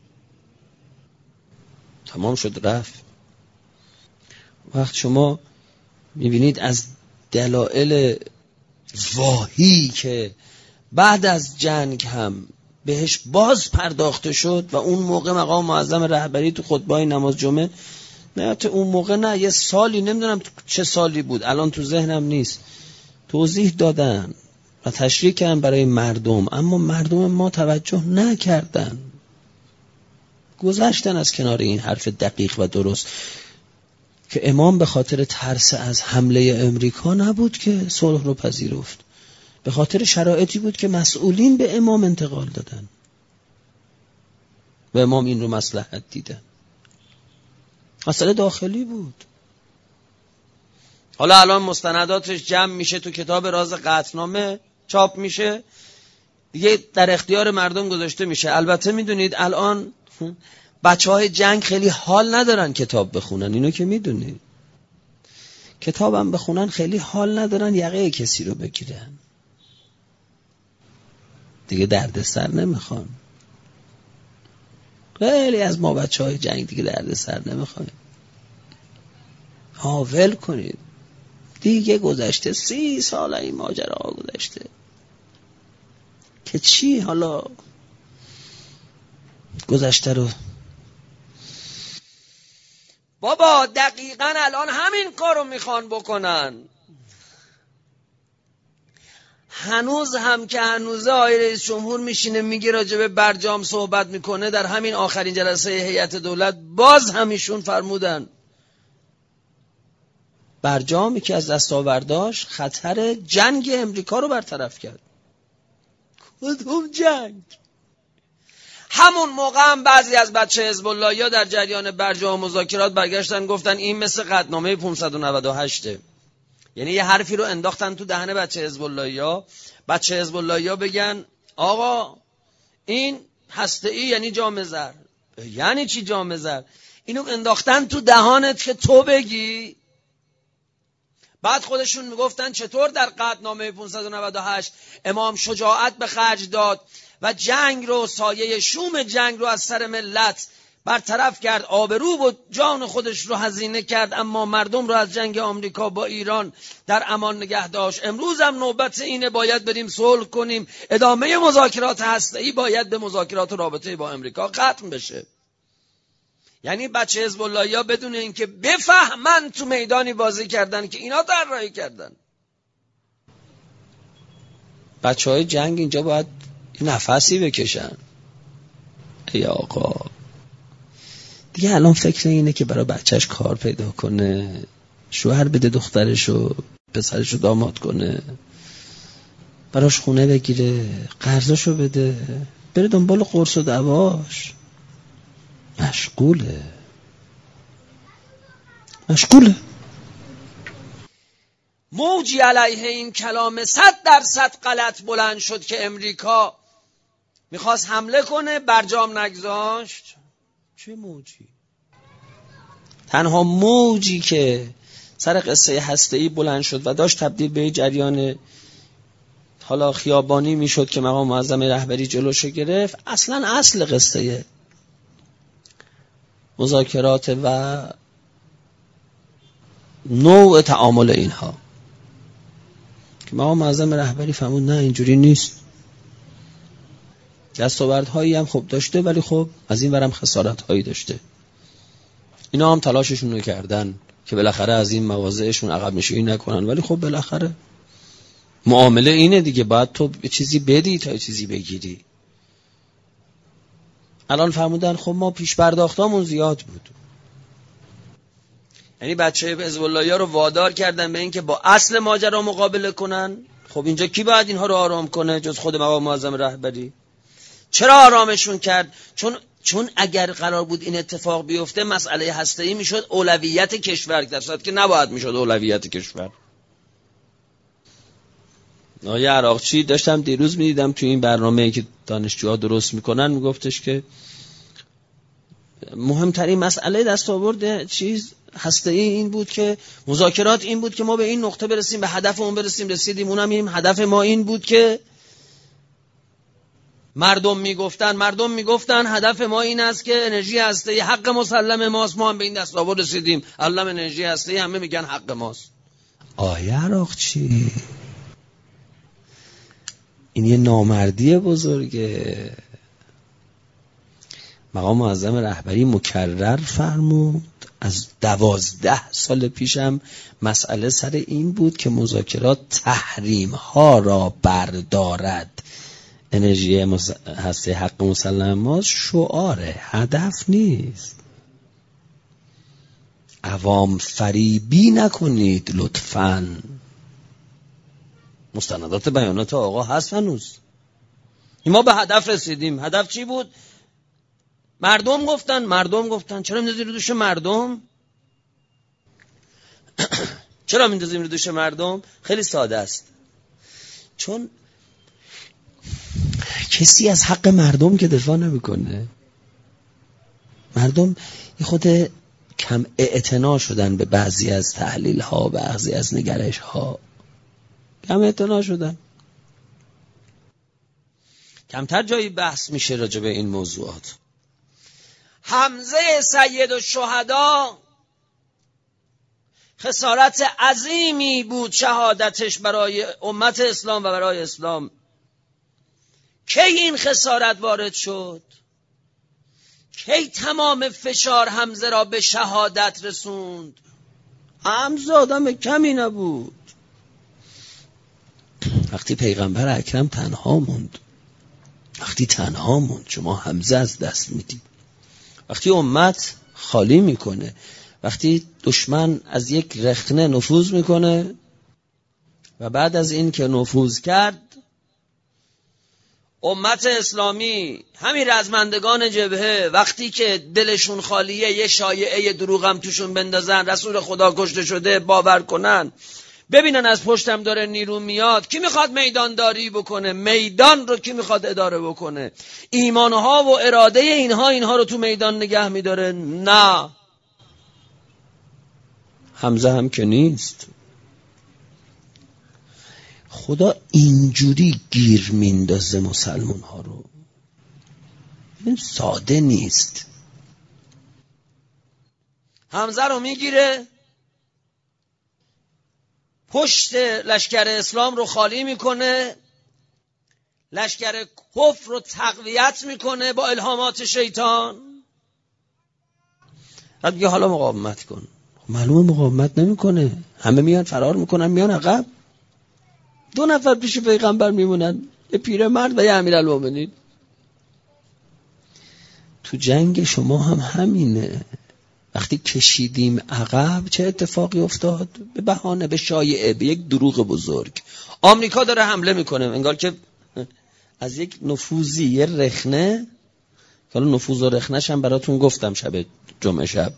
تمام شد رفت. وقت شما میبینید از دلایل واهی که بعد از جنگ هم بهش باز پرداخته شد و اون موقع مقام معظم رهبری تو خطبه‌های نماز جمعه، نه تو اون موقع، نه یه سالی، نمیدونم چه سالی بود، الان تو ذهنم نیست، توضیح دادن و تشریح کردن برای مردم، اما مردم ما توجه نکردن، گذشتن از کنار این حرف دقیق و درست که امام به خاطر ترس از حمله امریکا نبود که صلح رو پذیرفت، به خاطر شرایطی بود که مسئولین به امام انتقال دادن و امام این رو مصلحت دیدن. مسئله داخلی بود. حالا الان مستنداتش جمع میشه، تو کتاب راز قطعنامه چاپ میشه، دیگه در اختیار مردم گذاشته میشه. البته میدونید الان بچهای جنگ خیلی حال ندارن کتاب بخونن، اینو که میدونید. کتابم بخونن خیلی حال ندارن یقه کسی رو بگیرن، دیگه دردسر نمیخوان. خیلی از ما بچهای جنگ دیگه دردسر نمیخوان. ول کنید دیگه، گذشته 30 سال این ماجرا گذشته که چی، حالا گذشته رو بابا دقیقاً الان همین کارو میخوان بکنن. هنوز هم که هنوزه آقای رئیس جمهور میشینه میگه راجع به برجام صحبت میکنه، در همین آخرین جلسه هیئت دولت باز همیشون فرمودن برجامی که از دستاورداش خطر جنگ امریکا رو برطرف کرد. کدوم جنگ؟ همون موقع هم بعضی از بچه حزب الله یا در جریان برجام مذاکرات برگشتن گفتن این مثل قطعنامه 598. یعنی یه حرفی رو انداختن تو دهن بچه حزب الله یا بچه حزب الله یا بگن آقا این هسته‌ای یعنی جام زر. یعنی چی جام زر؟ اینو انداختن تو دهانت که تو بگی. بعد خودشون میگفتن چطور در قطعنامه 598 امام شجاعت به خرج داد و جنگ رو، سایه شوم جنگ رو از سر ملت برطرف کرد، آبرو و جان خودش رو هزینه کرد، اما مردم رو از جنگ آمریکا با ایران در امان نگه داشت. امروز هم نوبت اینه، باید بریم صلح کنیم، ادامه مذاکرات هسته‌ای باید به مذاکرات رابطه با امریکا ختم بشه. یعنی بچه حزب اللهیا بدون اینکه بفهمن تو میدانی بازی کردن که اینا طراحی کردن. بچهای جنگ اینجا باید نفسی بکشن. ای آقا دیگه الان فکر اینه که برای بچهش کار پیدا کنه، شوهر بده دخترشو، پسرشو داماد کنه، براش خونه بگیره، قرضشو بده، بره دنبال قرص و دواش. مشغوله. موجی علیه این کلام 100% غلط بلند شد که امریکا میخواست حمله کنه، برجام نگذاشت. چه موجی؟ تنها موجی که سر قصه هسته‌ای بلند شد و داشت تبدیل به جریان حالا خیابانی میشد که مقام معظم رهبری جلوشو گرفت، اصلا اصل قصه مذاکرات و نوع تعامل اینها که مقام معظم رهبری فهمود نه اینجوری نیست. دستاوردهایی هم خب داشته، ولی خب از این ورم خسارت‌هایی داشته. اینا هم تلاششون رو کردن که بالاخره از این مواضعشون عقب نشینی نکنن، ولی خب بالاخره معامله اینه دیگه، باید تو چیزی بدی تا چیزی بگیری. الان فرمودن خب ما پیش پرداختامون زیاد بود، یعنی بچه حزب الله‌ها رو وادار کردن به این که با اصل ماجرا مقابله کنن. خب اینجا کی باید اینها رو آرام کنه جز خود مقام معظم رهبری؟ چرا آرامشون کرد؟ چون اگر قرار بود این اتفاق بیفته مسئله هسته‌ای میشد اولویت کشور، در صورتی که نباید میشد اولویت کشور. آقای عراقچی داشتم دیروز میدیدم تو این برنامه‌ای که دانشجوها درست میکنن، میگفتش که مهمترین مسئله دستاورد هسته‌ای این بود که مذاکرات این بود که ما به این نقطه برسیم، به هدفمون برسیم. رسیدیم، اونم این هدف ما این بود که مردم میگفتن هدف ما این است که انرژی هسته‌ای حق مسلم ماست، ما هم به این دستاورد رسیدیم. علم انرژی هسته‌ای همه میگن حق ماست. آیه عراقچی، این یه نامردی بزرگه. مقام معظم رهبری مکرر فرمود، از 12 سال پیشم مسئله سر این بود که مذاکرات تحریم ها را بردارد. انرژی هسته حق مسلم ماست شعاره، هدف نیست. عوام فریبی نکنید لطفاً. مستندات بیانات آقا هست هنوز. ما به هدف رسیدیم. هدف چی بود؟ مردم گفتن چرا میندازیم رو دوش مردم؟ چرا میندازیم رو دوش مردم؟ خیلی ساده است. چون کسی از حق مردم که دفاع نمیکنه. مردم یه خود کم اعتنا شدن به بعضی از تحلیل ها، بعضی از نگرش ها. کم اعتنا شدن. کمتر جایی بحث میشه راجع به این موضوعات. حمزه سید الشهدا خسارت عظیمی بود شهادتش برای امت اسلام و برای اسلام. کی این خسارت وارد شد؟ کی تمام فشار حمزه را به شهادت رسوند؟ حمزه آدم کمی نبود. وقتی پیغمبر اکرم تنها موند، شما حمزه از دست میدی. وقتی امت خالی میکنه، وقتی دشمن از یک رخنه نفوذ میکنه و بعد از این که نفوذ کرد امت اسلامی، همین رزمندگان جبهه، وقتی که دلشون خالیه یه شایعه دروغ هم توشون بندازن رسول خدا کشته شده باور کنن، ببینن از پشتم داره نیرو میاد، کی میخواد میدانداری بکنه؟ میدان رو کی میخواد اداره بکنه؟ ایمانها و اراده اینها رو تو میدان نگه میداره؟ نه. حمزه هم که نیست. خدا اینجوری گیر میندازه مسلمان ها رو، این ساده نیست. حمزه رو میگیره، پشت لشکر اسلام رو خالی میکنه، لشکر کفر رو تقویت میکنه با الهامات شیطان. بعد میگه حالا مقاومت کن. معلومه مقاومت نمیکنه، همه میان فرار میکنن، میان عقب. 2 نفر پیش پیغمبر میمونن، یه پیرمرد و یه امیرالمومنین. تو جنگ شما هم همینه. وقتی کشیدیم عقب چه اتفاقی افتاد؟ به بهانه، به شایعه، به یک دروغ بزرگ. آمریکا داره حمله میکنه، انگار که از یک نفوذی، یه رخنه، حالا نفوذ و رخنه‌ش هم براتون گفتم شب جمعه شب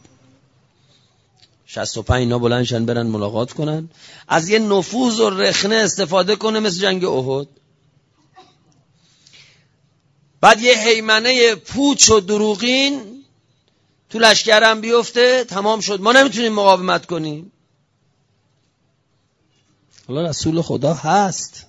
65 اینا بلندشن برن ملاقات کنن، از یه نفوذ و رخنه استفاده کنه مثل جنگ احد. بعد یه هیمنه پوچ و دروغین تو لشکرم بیفته، تمام شد، ما نمیتونیم مقاومت کنیم. حالا رسول خدا هست،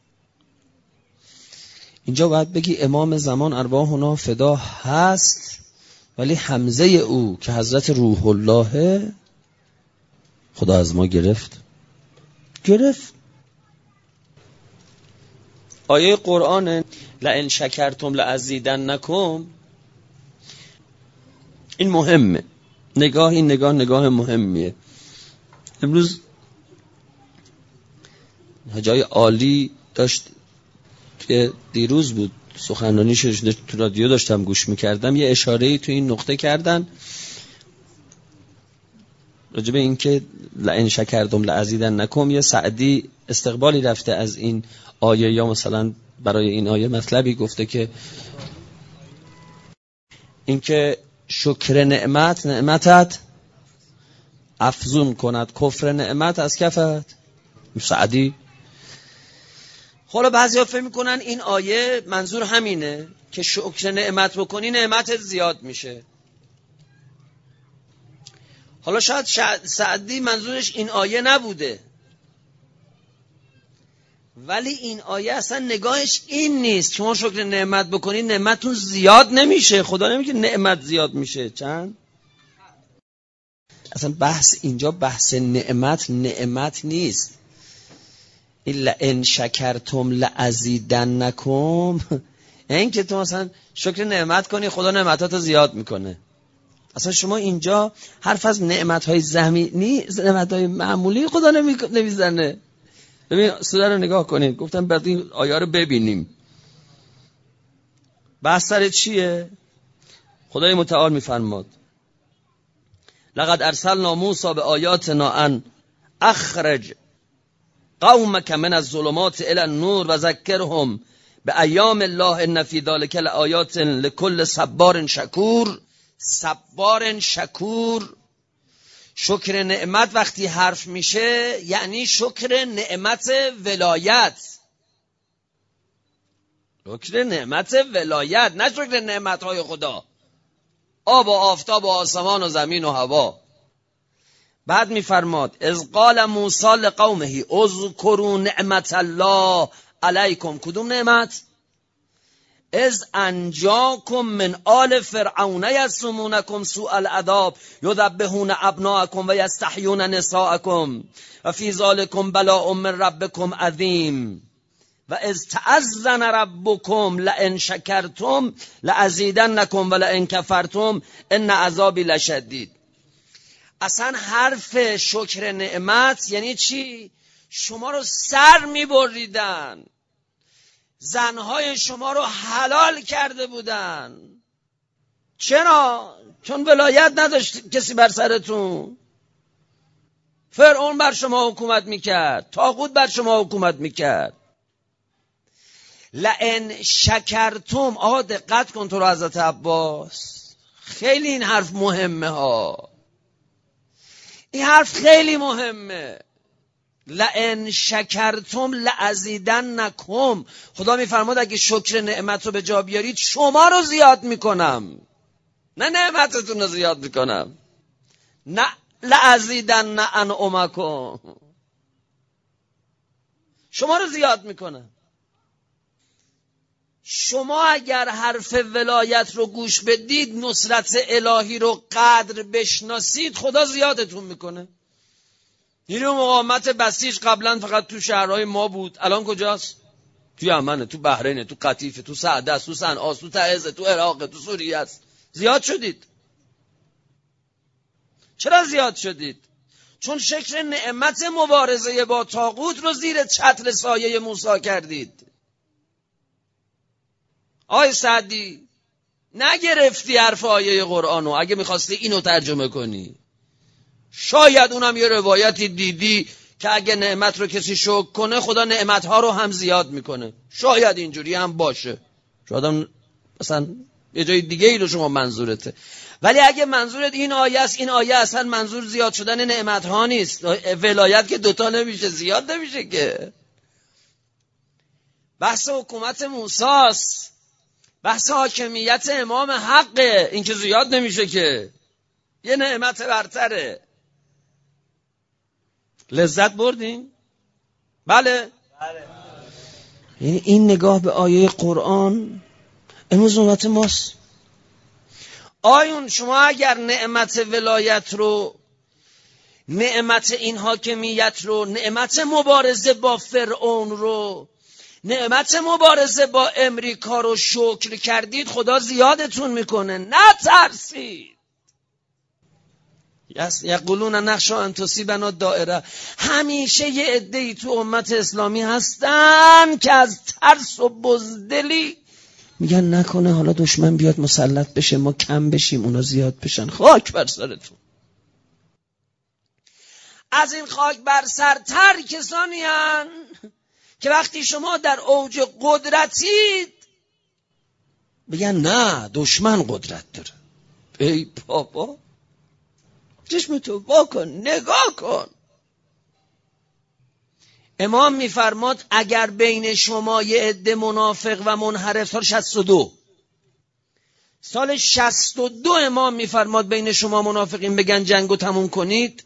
اینجا باید بگی امام زمان ارواحنا فدا هست، ولی حمزه او که حضرت روح الله خدا از ما گرفت. آیه قرآن لئن شکرتم لازیدنکم، این مهمه. این نگاه مهمیه. امروز جای عالی داشت که دیروز بود سخنرانی شده تو رادیو داشتم گوش میکردم، یه اشاره‌ای تو این نقطه کردن راجع به این که لئن شکرتم لازیدنکم. یه سعدی استقبالی رفته از این آیه، یا مثلا برای این آیه مطلبی گفته که این که شکر نعمتت افزون کند، کفر نعمت از کفت. سعدی. حالا بعضیا فکر میکنن این آیه منظور همینه که شکر نعمت بکنی نعمتت زیاد میشه. حالا شاید سعدی منظورش این آیه نبوده، ولی این آیه اصلا نگاهش این نیست. شما شکر نعمت بکنی نعمتتون زیاد نمیشه. خدا نمیگه نعمت زیاد میشه. چند؟ اصلا بحث اینجا بحث نعمت نیست. الا ان شکرتم لازیدنکم، این که تو مثلا شکر نعمت کنی خدا نعمتاتو زیاد میکنه. اصلا شما اینجا حرف از نعمتهای زمینی، نعمتهای معمولی خدا نمیزنه. ببین سوره رو نگاه کنید، گفتم بعد این آیه رو ببینیم. بحث سر چیه؟ خدای متعال میفرماد لقد ارسلنا موسی بآیاتنا ان اخرج قومک من الظلمات الی النور و ذکرهم بایام الله ان فی ذلک لآیات لکل صبار شکور. صبار شکور. شکر نعمت وقتی حرف میشه یعنی شکر نعمت ولایت. شکر نعمت ولایت، نه شکر نعمتهای خدا، آب و آفتاب و آسمان و زمین و هوا. بعد میفرماد اذ قال موسی لقومه اذکروا نعمت الله علیکم. کدوم نعمت؟ اذ انجاکم من آل فرعون یسومونکم سوء العذاب یذبحون ابناءکم و یستحیون نساءکم و فی ذلکم بلاء من ربکم عظیم و اذ تأذن ربکم لئن شکرتم لازیدنکم و لئن کفرتم ان عذابی لشدید. اصلا حرف شکر نعمت یعنی چی؟ شما رو سر میبریدن، زنهای شما رو حلال کرده بودن. چرا؟ چون ولایت نداشت کسی بر سرتون. فرعون بر شما حکومت میکرد، طاغوت بر شما حکومت میکرد. لئن شکرتم، آقا دقت کن تو رو حضرت عباس، خیلی این حرف مهمه ها. این حرف خیلی مهمه. لئن شکرتم لازیدنکم. خدا میفرماد اگه شکر نعمت رو به جا بیارید شما رو زیاد میکنم، نه نعمتتون رو زیاد میکنم. نه لازیدن انعمکم، شما رو زیاد میکنم. شما اگر حرف ولایت رو گوش بدید، نصرت الهی رو قدر بشناسید، خدا زیادتون میکنه. نیرو مقاومت بسیج قبلا فقط تو شهرهای ما بود، الان کجاست؟ تو یمنه، تو بحرینه، تو قطیفه، تو سعده است، تو صنعا، تو تعز، تو عراق، تو سوریه است. زیاد شدید. چرا زیاد شدید؟ چون شکر نعمت مبارزه با طاغوت رو زیر چتر سایه موسی کردید. آی سعدی نگرفتی حرف آیه قرآنو. اگه میخواستی اینو ترجمه کنی، شاید اونم یه روایتی دیدی که اگه نعمت رو کسی شکر کنه خدا نعمتها رو هم زیاد میکنه. شاید اینجوری هم باشه، شاید هم مثلا یه جای دیگه ای رو شما منظورته. ولی اگه منظورت این آیه است، این آیه اصلا منظور زیاد شدن نعمتها نیست. ولایت که دوتا نمیشه، زیاد نمیشه که. بحث حکومت موسی است. بحث حاکمیت امام حقه، این که زیاد نمیشه که، یه نعمت برتره. لذت بردیم؟ بله. یعنی این نگاه به آیه قرآن امروز نوبت ماست. آیون شما اگر نعمت ولایت رو، نعمت این حاکمیت رو، نعمت مبارزه با فرعون رو، نعمت مبارزه با امریکا رو شکر کردید، خدا زیادتون میکنه. نترسید. یقولون نخشی ان تصیبنا دائره. همیشه یه عده‌ای تو امت اسلامی هستن که از ترس و بزدلی میگن نکنه حالا دشمن بیاد مسلط بشه ما کم بشیم اونا زیاد بشن. خاک بر سرتون. از این خاک بر سرتر کسانی هن که وقتی شما در اوج قدرتید بگن نه دشمن قدرت داره. ای بابا چشمتو وا کن، نگاه کن. امام میفرماد اگر بین شما یه عده منافق و منحرف، سال 62 امام میفرماد بین شما منافقین بگن جنگو تموم کنید،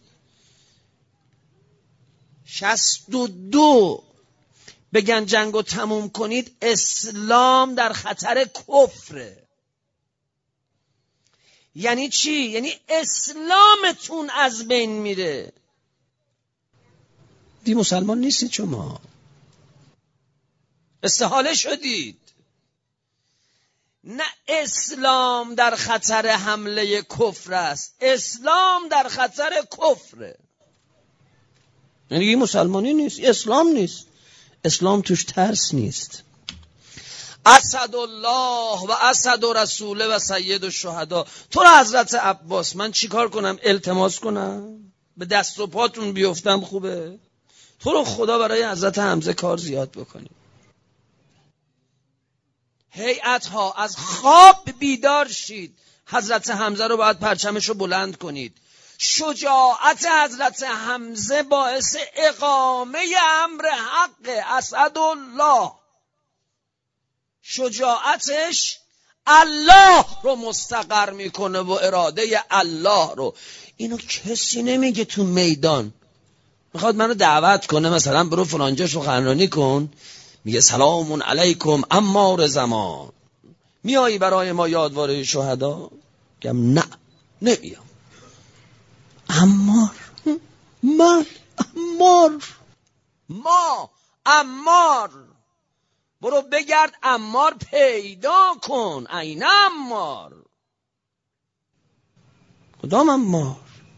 62 بگن جنگو تموم کنید، اسلام در خطر کفره. یعنی چی؟ یعنی اسلامتون از بین میره. دی مسلمان نیستید شما، استحاله شدید. نه اسلام در خطر حمله کفر است، اسلام در خطر کفره. یعنی این مسلمانی نیست، اسلام نیست. اسلام توش ترس نیست. اسد الله و اسد رسوله و سید الشهدا. تو را حضرت عباس من چیکار کنم؟ التماس کنم؟ به دست و پاتون بیفتم خوبه؟ تو رو خدا برای حضرت حمزه کار زیاد بکنیم. هیئت ها از خواب بیدار شید. حضرت حمزه رو باید پرچمش رو بلند کنید. شجاعت حضرت حمزه باعث اقامه امر حق. اسدالله شجاعتش الله رو مستقر میکنه و اراده الله رو. اینو کسی نمیگه تو میدان. میخواد منو دعوت کنه مثلا برو فلانجا سخنرانی کن، میگه سلام علیکم عمار زمان، میایی برای ما یادواره شهدا؟ گم نه نمیام. عمار، من عمار، ما عمار، برو بگرد عمار پیدا کن. این عمار؟ کدام عمار؟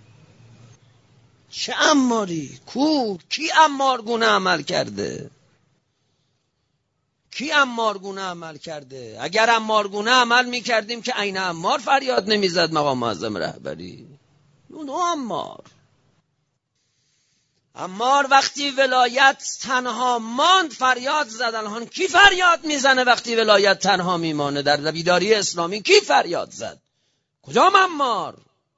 چه عماری؟ کو؟ کی عمارگونه عمل کرده؟ کی عمارگونه عمل کرده؟ اگر عمارگونه عمل میکردیم که عین عمار فریاد نمیزد مقام معظم رهبری. اون عمار وقتی ولایت تنها ماند فریاد زد. الان کی فریاد میزنه وقتی ولایت تنها میمانه؟ در بیداری اسلامی کی فریاد زد؟ کجام عمار؟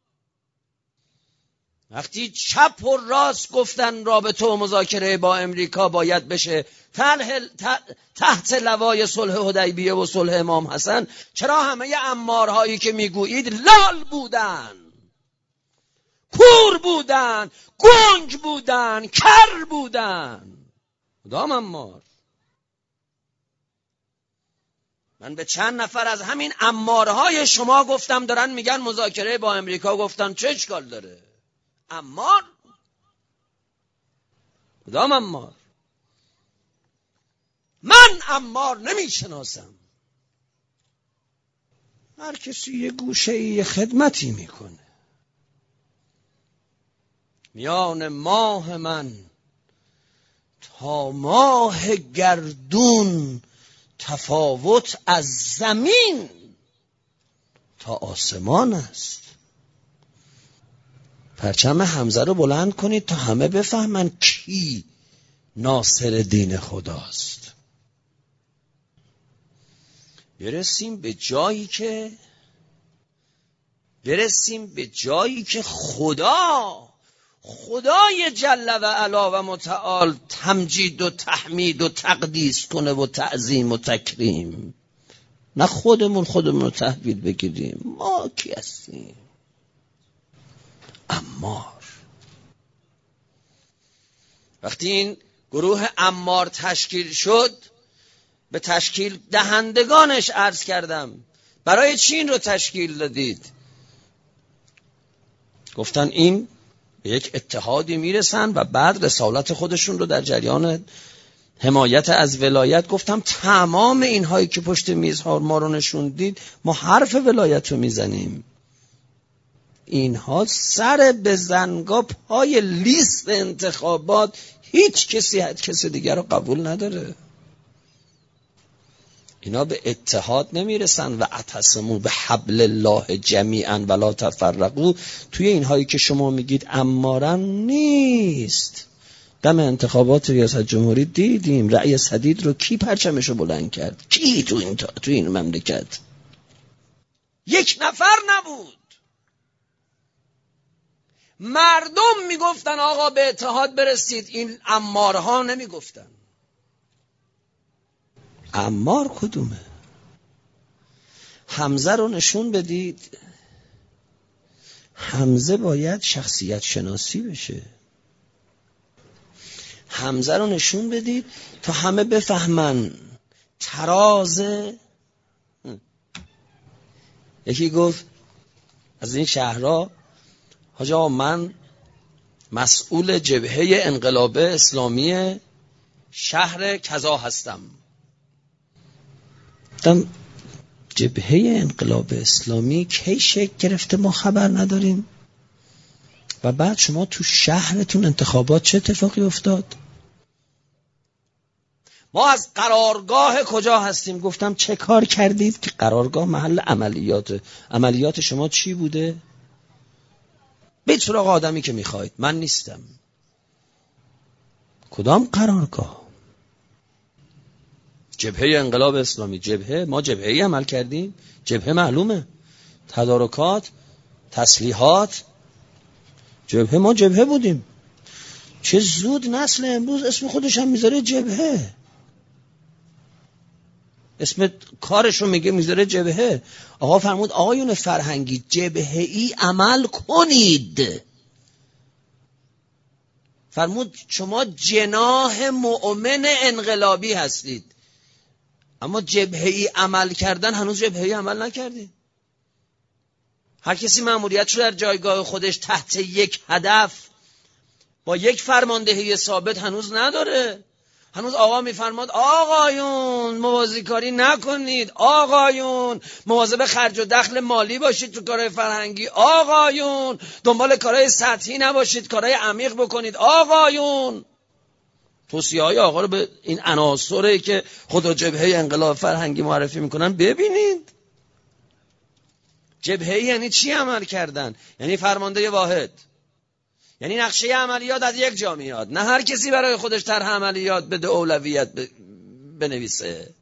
وقتی چپ و راست گفتن رابطه و مذاکره با امریکا باید بشه تحت لوای صلح حدیبیه و صلح امام حسن، چرا همه عمارهایی که میگویید لال بودن، کور بودن، گنگ بودن، کر بودن؟ کدام عمار؟ من به چند نفر از همین عمارهای شما گفتم دارن میگن مذاکره با امریکا. گفتن چه اشکال داره؟ عمار؟ کدام عمار؟ من عمار نمیشناسم. هر کسی یه گوشه یه خدمتی میکنه. میان ماه من تا ماه گردون تفاوت از زمین تا آسمان است. پرچم حمزه رو بلند کنید تا همه بفهمن کی ناصر دین خداست. برسیم به جایی که خدای جل و علا و متعال تمجید و تحمید و تقدیس کنه و تعظیم و تکریم. نه خودمون رو تحویل بگیریم. ما کی هستیم؟ عمار. وقتی این گروه عمار تشکیل شد، به تشکیل دهندگانش عرض کردم برای چی این رو تشکیل دادید؟ گفتن این به یک اتحادی میرسن و بعد رسالت خودشون رو در جریان حمایت از ولایت. گفتم تمام اینهایی که پشت میزها ما رو نشوندید، ما حرف ولایت رو میزنیم. اینها سر به زنگا پای لیست انتخابات، هیچ کسی دیگر رو قبول نداره. اینا به اتحاد نمیرسن. و اعتصموا بحبل الله جمیعا ولا تفرقوا، توی اینهایی که شما میگید عمارن نیست. دم انتخابات ریاست جمهوری دیدیم رأی سدید رو کی پرچمشو بلند کرد؟ کی تو این مملکت؟ یک نفر نبود. مردم میگفتن آقا به اتحاد برسید، این عمارها نمیگفتن. عمار کدومه؟ حمزه رو نشون بدید. حمزه باید شخصیت شناسی بشه. حمزه رو نشون بدید تا همه بفهمن ترازه. یکی گفت از این شهرها، حاجی آقا من مسئول جبهه انقلاب اسلامی شهر کذا هستم. جبهه انقلاب اسلامی کی شکل گرفته ما خبر نداریم؟ و بعد شما تو شهرتون انتخابات چه اتفاقی افتاد؟ ما از قرارگاه کجا هستیم؟ گفتم چه کار کردید که قرارگاه محل عملیات شما چی بوده؟ به سراغ آدمی که میخواید، من نیستم. کدام قرارگاه؟ جبهه انقلاب اسلامی. جبهه؟ ما جبهه‌ای عمل کردیم؟ جبهه معلومه، تدارکات، تسلیحات. جبهه، ما جبهه بودیم. چه زود نسل امروز اسم خودش هم میذاره جبهه، اسم کارشو میذاره جبهه. آقا فرمود آقایون فرهنگی جبهه‌ای عمل کنید. فرمود شما جناح مؤمن انقلابی هستید، اما جبهه‌ای عمل کردن هنوز جبهه‌ای عمل نکردید. هر کسی مأموریتشو در جایگاه خودش تحت یک هدف با یک فرماندهی ثابت هنوز نداره. هنوز آقا میفرماد آقایون موازیکاری نکنید، آقایون مواظب خرج و دخل مالی باشید تو کارهای فرهنگی، آقایون دنبال کارهای سطحی نباشید، کارهای عمیق بکنید، آقایون. توصیه‌های آقا رو به این عناصری که خود جبهه انقلاب فرهنگی معرفی میکنن ببینید. جبهه یعنی چی عمل کردن؟ یعنی فرمانده واحد، یعنی نقشه عملیات از یک جا میاد، نه هر کسی برای خودش طرح عملیات بده اولویت بنویسه.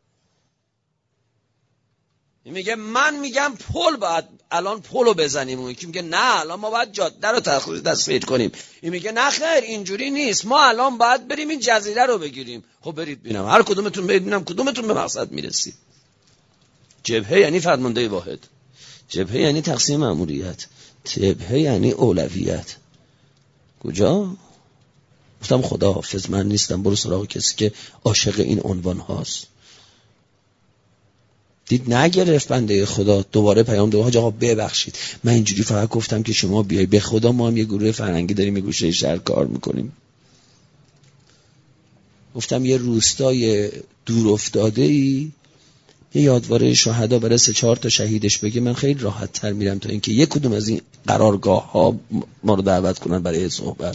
این میگه من میگم پل باید الان پلو بزنیم، اون یکی میگه نه الان ما باید جاده رو تسخیر کنیم. این میگه نه خیر اینجوری نیست، ما الان باید بریم این جزیره رو بگیریم. خب برید ببینم، هر کدومتون برید ببینم کدومتون به مقصد میرسید. جبهه یعنی فرمانده واحد، جبهه یعنی تقسیم مأموریت، جبهه یعنی اولویت. کجا؟ گفتم خدا حافظ، من نیستم، برو سراغ کسی که عاشق این عنوان هاست. دید نگرفت بنده خدا، دوباره پیام داد حاج آقا ببخشید من اینجوری فقط گفتم که شما بیای، به خدا ما هم یه گروه فرهنگی داریم یه گوشه شهر کار میکنیم. گفتم یه روستای دور افتاده‌ای یه یادواره شهدا برای 3-4 تا شهیدش بگه، من خیلی راحت تر میرم تا اینکه یک کدوم از این قرارگاه ها ما رو دعوت کنن برای صحبت.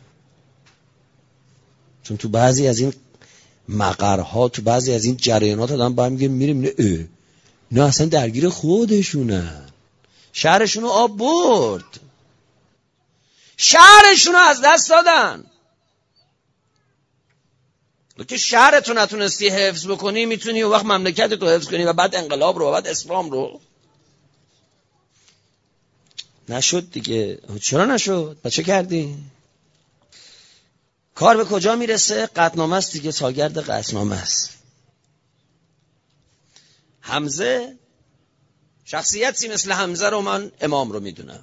چون تو بعضی از این مقرها، تو بعضی از این جریانات آدم باید میره نه اصلا درگیر خودشونن، شهرشونو آب برد، شهرشونو از دست دادن. که شهرتو نتونستی حفظ بکنی، میتونی اون وقت مملکتتو حفظ کنی و بعد انقلاب رو و بعد اسلام رو. نشد دیگه. چرا نشد؟ چه کردی؟ کار به کجا میرسه؟ قطعنامه است دیگه، سالگرد قطعنامه است. حمزه شخصیتی مثل حمزه رو من امام رو میدونم.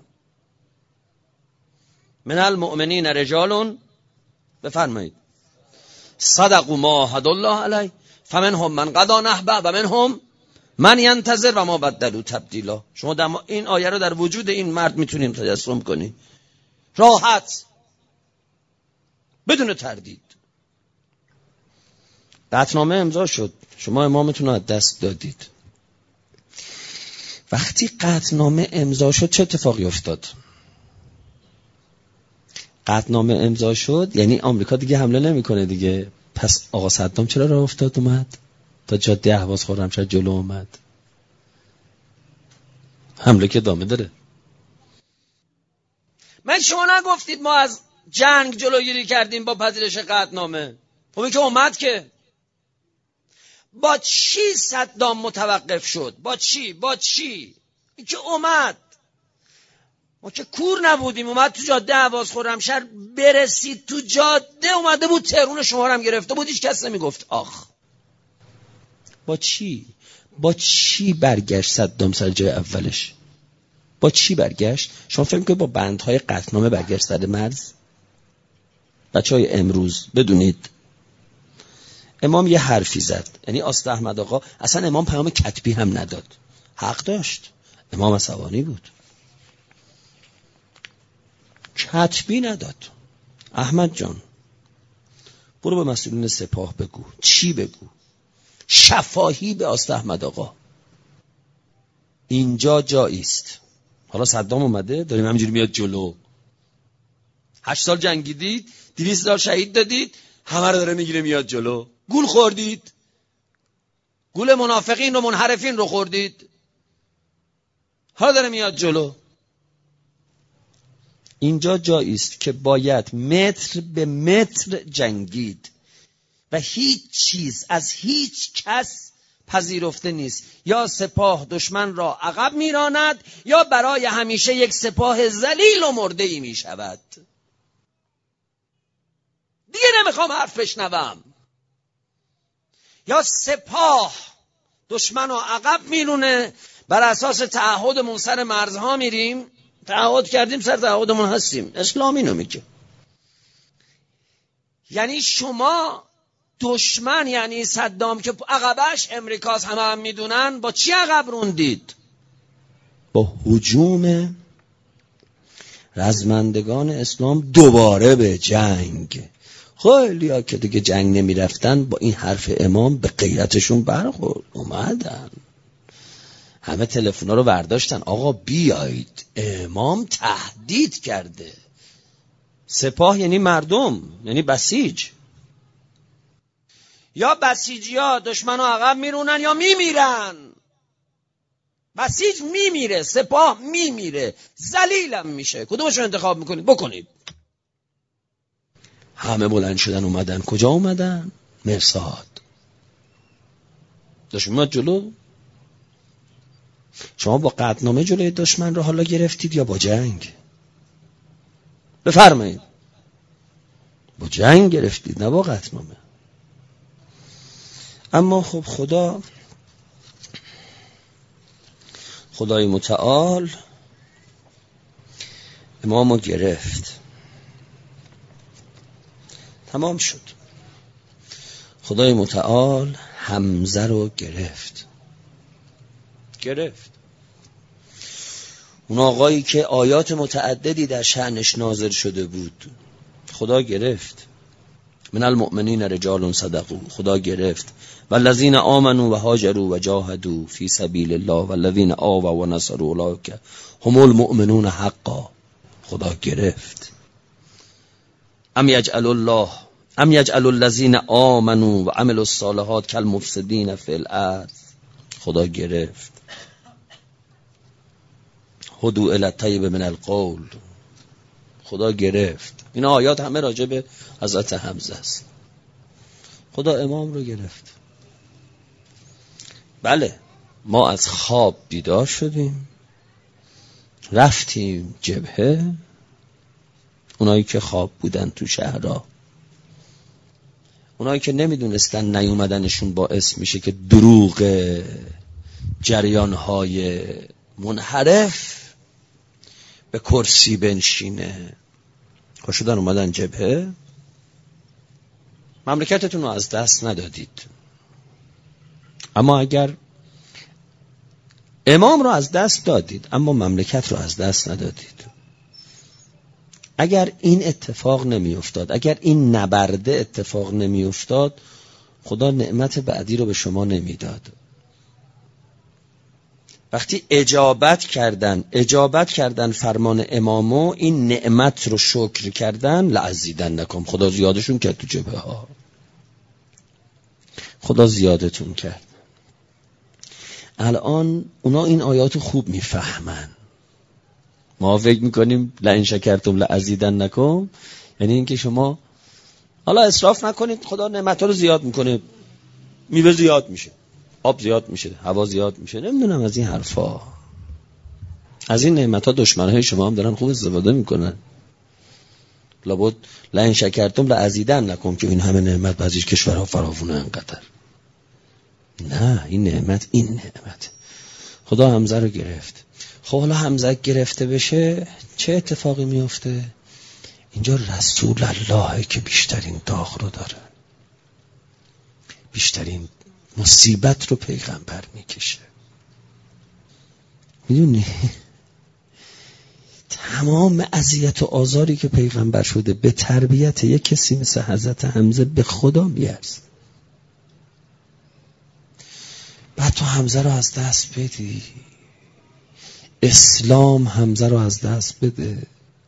من المؤمنین رجال، بفرمایید، صدقوا ما عهد الله علیه فمنهم من قضی نحبه و منهم من ینتظر و ما بدلوا تبدیلا. شما این آیه رو در وجود این مرد میتونیم تجسم کنید، راحت، بدون تردید. قطعنامه امضا شد، شما امامتون رو از دست دادید. وقتی قطعنامه امضا شد چه اتفاقی افتاد؟ قطعنامه امضا شد یعنی آمریکا دیگه حمله نمیکنه دیگه. پس آقا صدام چرا راه افتاد اومد تا جاده اهواز خرمشهر جلو اومد؟ حمله که ادامه داره. من شما نگفتید ما از جنگ جلوگیری کردیم با پذیرش قطعنامه؟ خب که اومد که با چی صدام متوقف شد؟ با چی؟ این که اومد، ما که کور نبودیم، اومد تو جاده اهواز خرمشهر، برسید تو جاده اومده بود تهران شما رو هم گرفته بود، هیچ کس نمیگفت آخ. با چی برگشت صدام سر جای اولش؟ با چی برگشت؟ شما فکر کنید با بندهای قطعنامه برگشت سر مرز؟ بچهای امروز بدونید امام یه حرفی زد، یعنی آست احمد آقا اصلا امام پیام کتبی هم نداد، حق داشت، امام عصبانی بود، کتبی نداد. احمد جان برو به مسئولین سپاه بگو. چی بگو؟ شفاهی به آست احمد آقا، اینجا جایی است. حالا صدام اومده داریم همینجوری میاد جلو، 8 سال جنگیدید، 200,000 شهید دادید، همه رو داره میگیره میاد جلو. گول خوردید، گول منافقین و منحرفین رو خوردید، حالا داره میاد جلو. اینجا جایی است که باید متر به متر جنگید و هیچ چیز از هیچ کس پذیرفته نیست. یا سپاه دشمن را عقب میراند یا برای همیشه یک سپاه ذلیل و مرده‌ای میشود. دیگه نمیخوام حرف بشنوم. یا سپاه دشمن را عقب میرونه، بر اساس تعهدمون سر مرزها میریم، تعهد کردیم سر تعهدمون هستیم. اسلام اینو میگه. یعنی شما دشمن، یعنی صدام که عقبش امریکاست، همه هم میدونن، با چی عقب روندید؟ با هجوم رزمندگان اسلام دوباره به جنگ. خیلی ها که دیگه جنگ نمی رفتن با این حرف امام به غیرتشون برخورد، اومدن همه تلفونا رو برداشتن، آقا بیایید، امام تهدید کرده. سپاه یعنی مردم، یعنی بسیج. یا بسیجی ها دشمن ها عقب میرونن یا میمیرن. بسیج میمیره، سپاه میمیره، ذلیلم میشه. کدومشو انتخاب میکنید؟ بکنید. همه بلند شدن اومدن. کجا اومدن؟ مرصاد. دشمن اومد جلو. شما با قطعنامه جلوی دشمن رو حالا گرفتید یا با جنگ؟ بفرمایید. با جنگ گرفتید، نه با قطعنامه. اما خب خدای متعال امامو گرفت، تمام شد. خدای متعال حمزه رو گرفت. اون آقایی که آیات متعددی در شأنش نازل شده بود، خدا گرفت. من المؤمنین رجال صدقوا، خدا گرفت. والذین آمنوا و هاجروا و جاهدوا فی سبیل الله والذین آووا و نصروا اولئک هم المؤمنون حقا، خدا گرفت. ام یجعل الذین آمنوا و عملوا الصالحات کالمفسدین فی الارض، خدا گرفت. هدوا الی الطیب من القول، خدا گرفت. این آیات همه راجع به حضرت حمزه است. خدا امام رو گرفت. بله، ما از خواب بیدار شدیم، رفتیم جبهه. اونایی که خواب بودن تو شهرها، اونایی که نمیدونستن نیومدنشون باعث میشه که دروغ جریان‌های منحرف به کرسی بنشینه. خوشودن اومدن جبهه، مملکتتون رو از دست ندادید. اما اگر امام رو از دست دادید اما مملکت رو از دست ندادید، اگر این اتفاق نمی افتاد، اگر این نبرده اتفاق نمی افتاد، خدا نعمت بعدی رو به شما نمی داد. وقتی اجابت کردن فرمان امامو، این نعمت رو شکر کردن، لعزیدنکم، خدا زیادشون کرد تو جبهه ها، خدا زیادتون کرد. الان اونا این آیاتو خوب میفهمن. ما فکر میکنیم لئن شکرتم لازیدنکم، یعنی اینکه شما حالا اسراف نکنید، خدا نعمت‌ها رو زیاد میکنه، میوه زیاد میشه، آب زیاد میشه، هوا زیاد میشه، نمیدونم از این حرفا. از این نعمت‌ها دشمن‌های شما هم دارن خوب استفاده میکنن. لابد لئن شکرتم لازیدنکم که این همه نعمت بعضیش کشورها فراوونه انقدر. نه، این نعمت خدا حمزه رو گرفت. خب حالا حمزه گرفته بشه چه اتفاقی میفته؟ اینجا رسول الله که بیشترین داغ رو داره، بیشترین مصیبت رو پیغمبر میکشه. میدونی تمام اذیت و آزاری که پیغمبر شده به تربیت یک کسی مثل حضرت حمزه به خدا میارزه. بعد تو حمزه رو از دست بدی، اسلام حمزه رو از دست بده،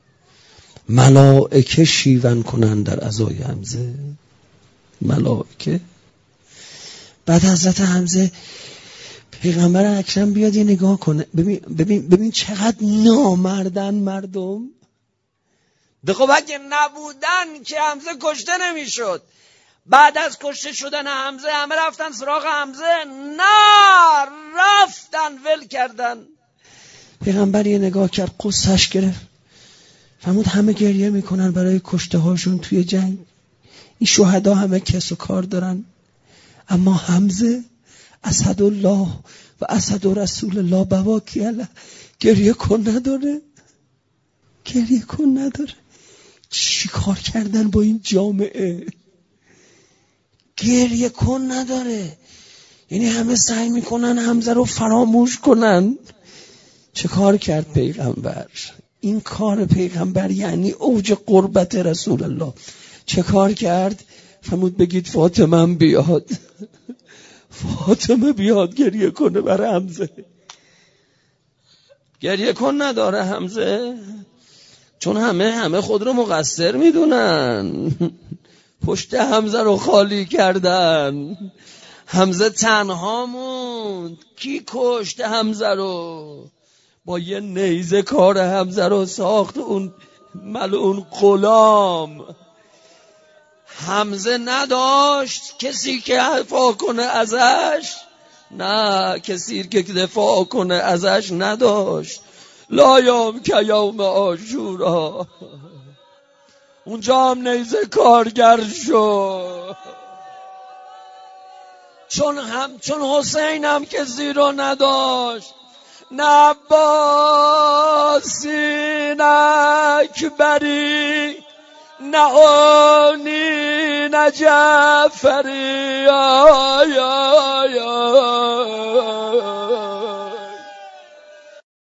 ملائکه شیون کنن در عزای حمزه، ملائکه. بعد حضرت حمزه پیغمبر اکرم بیاد یه نگاه کنه، ببین چقدر نامردن مردم. خب اگه نبودن که حمزه کشته نمیشد. بعد از کشته شدن حمزه همه رفتن سراغ حمزه؟ نه، رفتن ول کردن. پیغمبر یه نگاه کرد، قصهش گرفت، فرمود همه گریه میکنن برای کشته هاشون توی جنگ، این شهدا همه کس و کار دارن، اما حمزه اسدالله و اسد رسول الله بواکی الله گریه کن نداره. چی کار کردن با این جامعه؟ گریه کن نداره. یعنی همه سعی میکنن حمزه رو فراموش کنن. چه کار کرد پیغمبر؟ این کار پیغمبر یعنی اوج قربت رسول الله. چه کار کرد؟ فرمود بگید فاطمه بیاد. فاطمه بیاد گریه کنه برای حمزه. گریه کن نداره حمزه، چون همه خود رو مقصر میدونن، پشت حمزه رو خالی کردن. حمزه تنها موند. کی کشت حمزه رو؟ با یه نیزه کار حمزه رو ساخت اون ملعون غلام. حمزه نداشت کسی که دفاع کنه ازش، نه، کسی که دفاع کنه ازش نداشت. لا یوم که یوم عاشورا، اونجا هم نیزه کارگر شد. چون حسین هم کسی رو نداشت، نه عباسی نه اکبری نه آنی نه جعفری.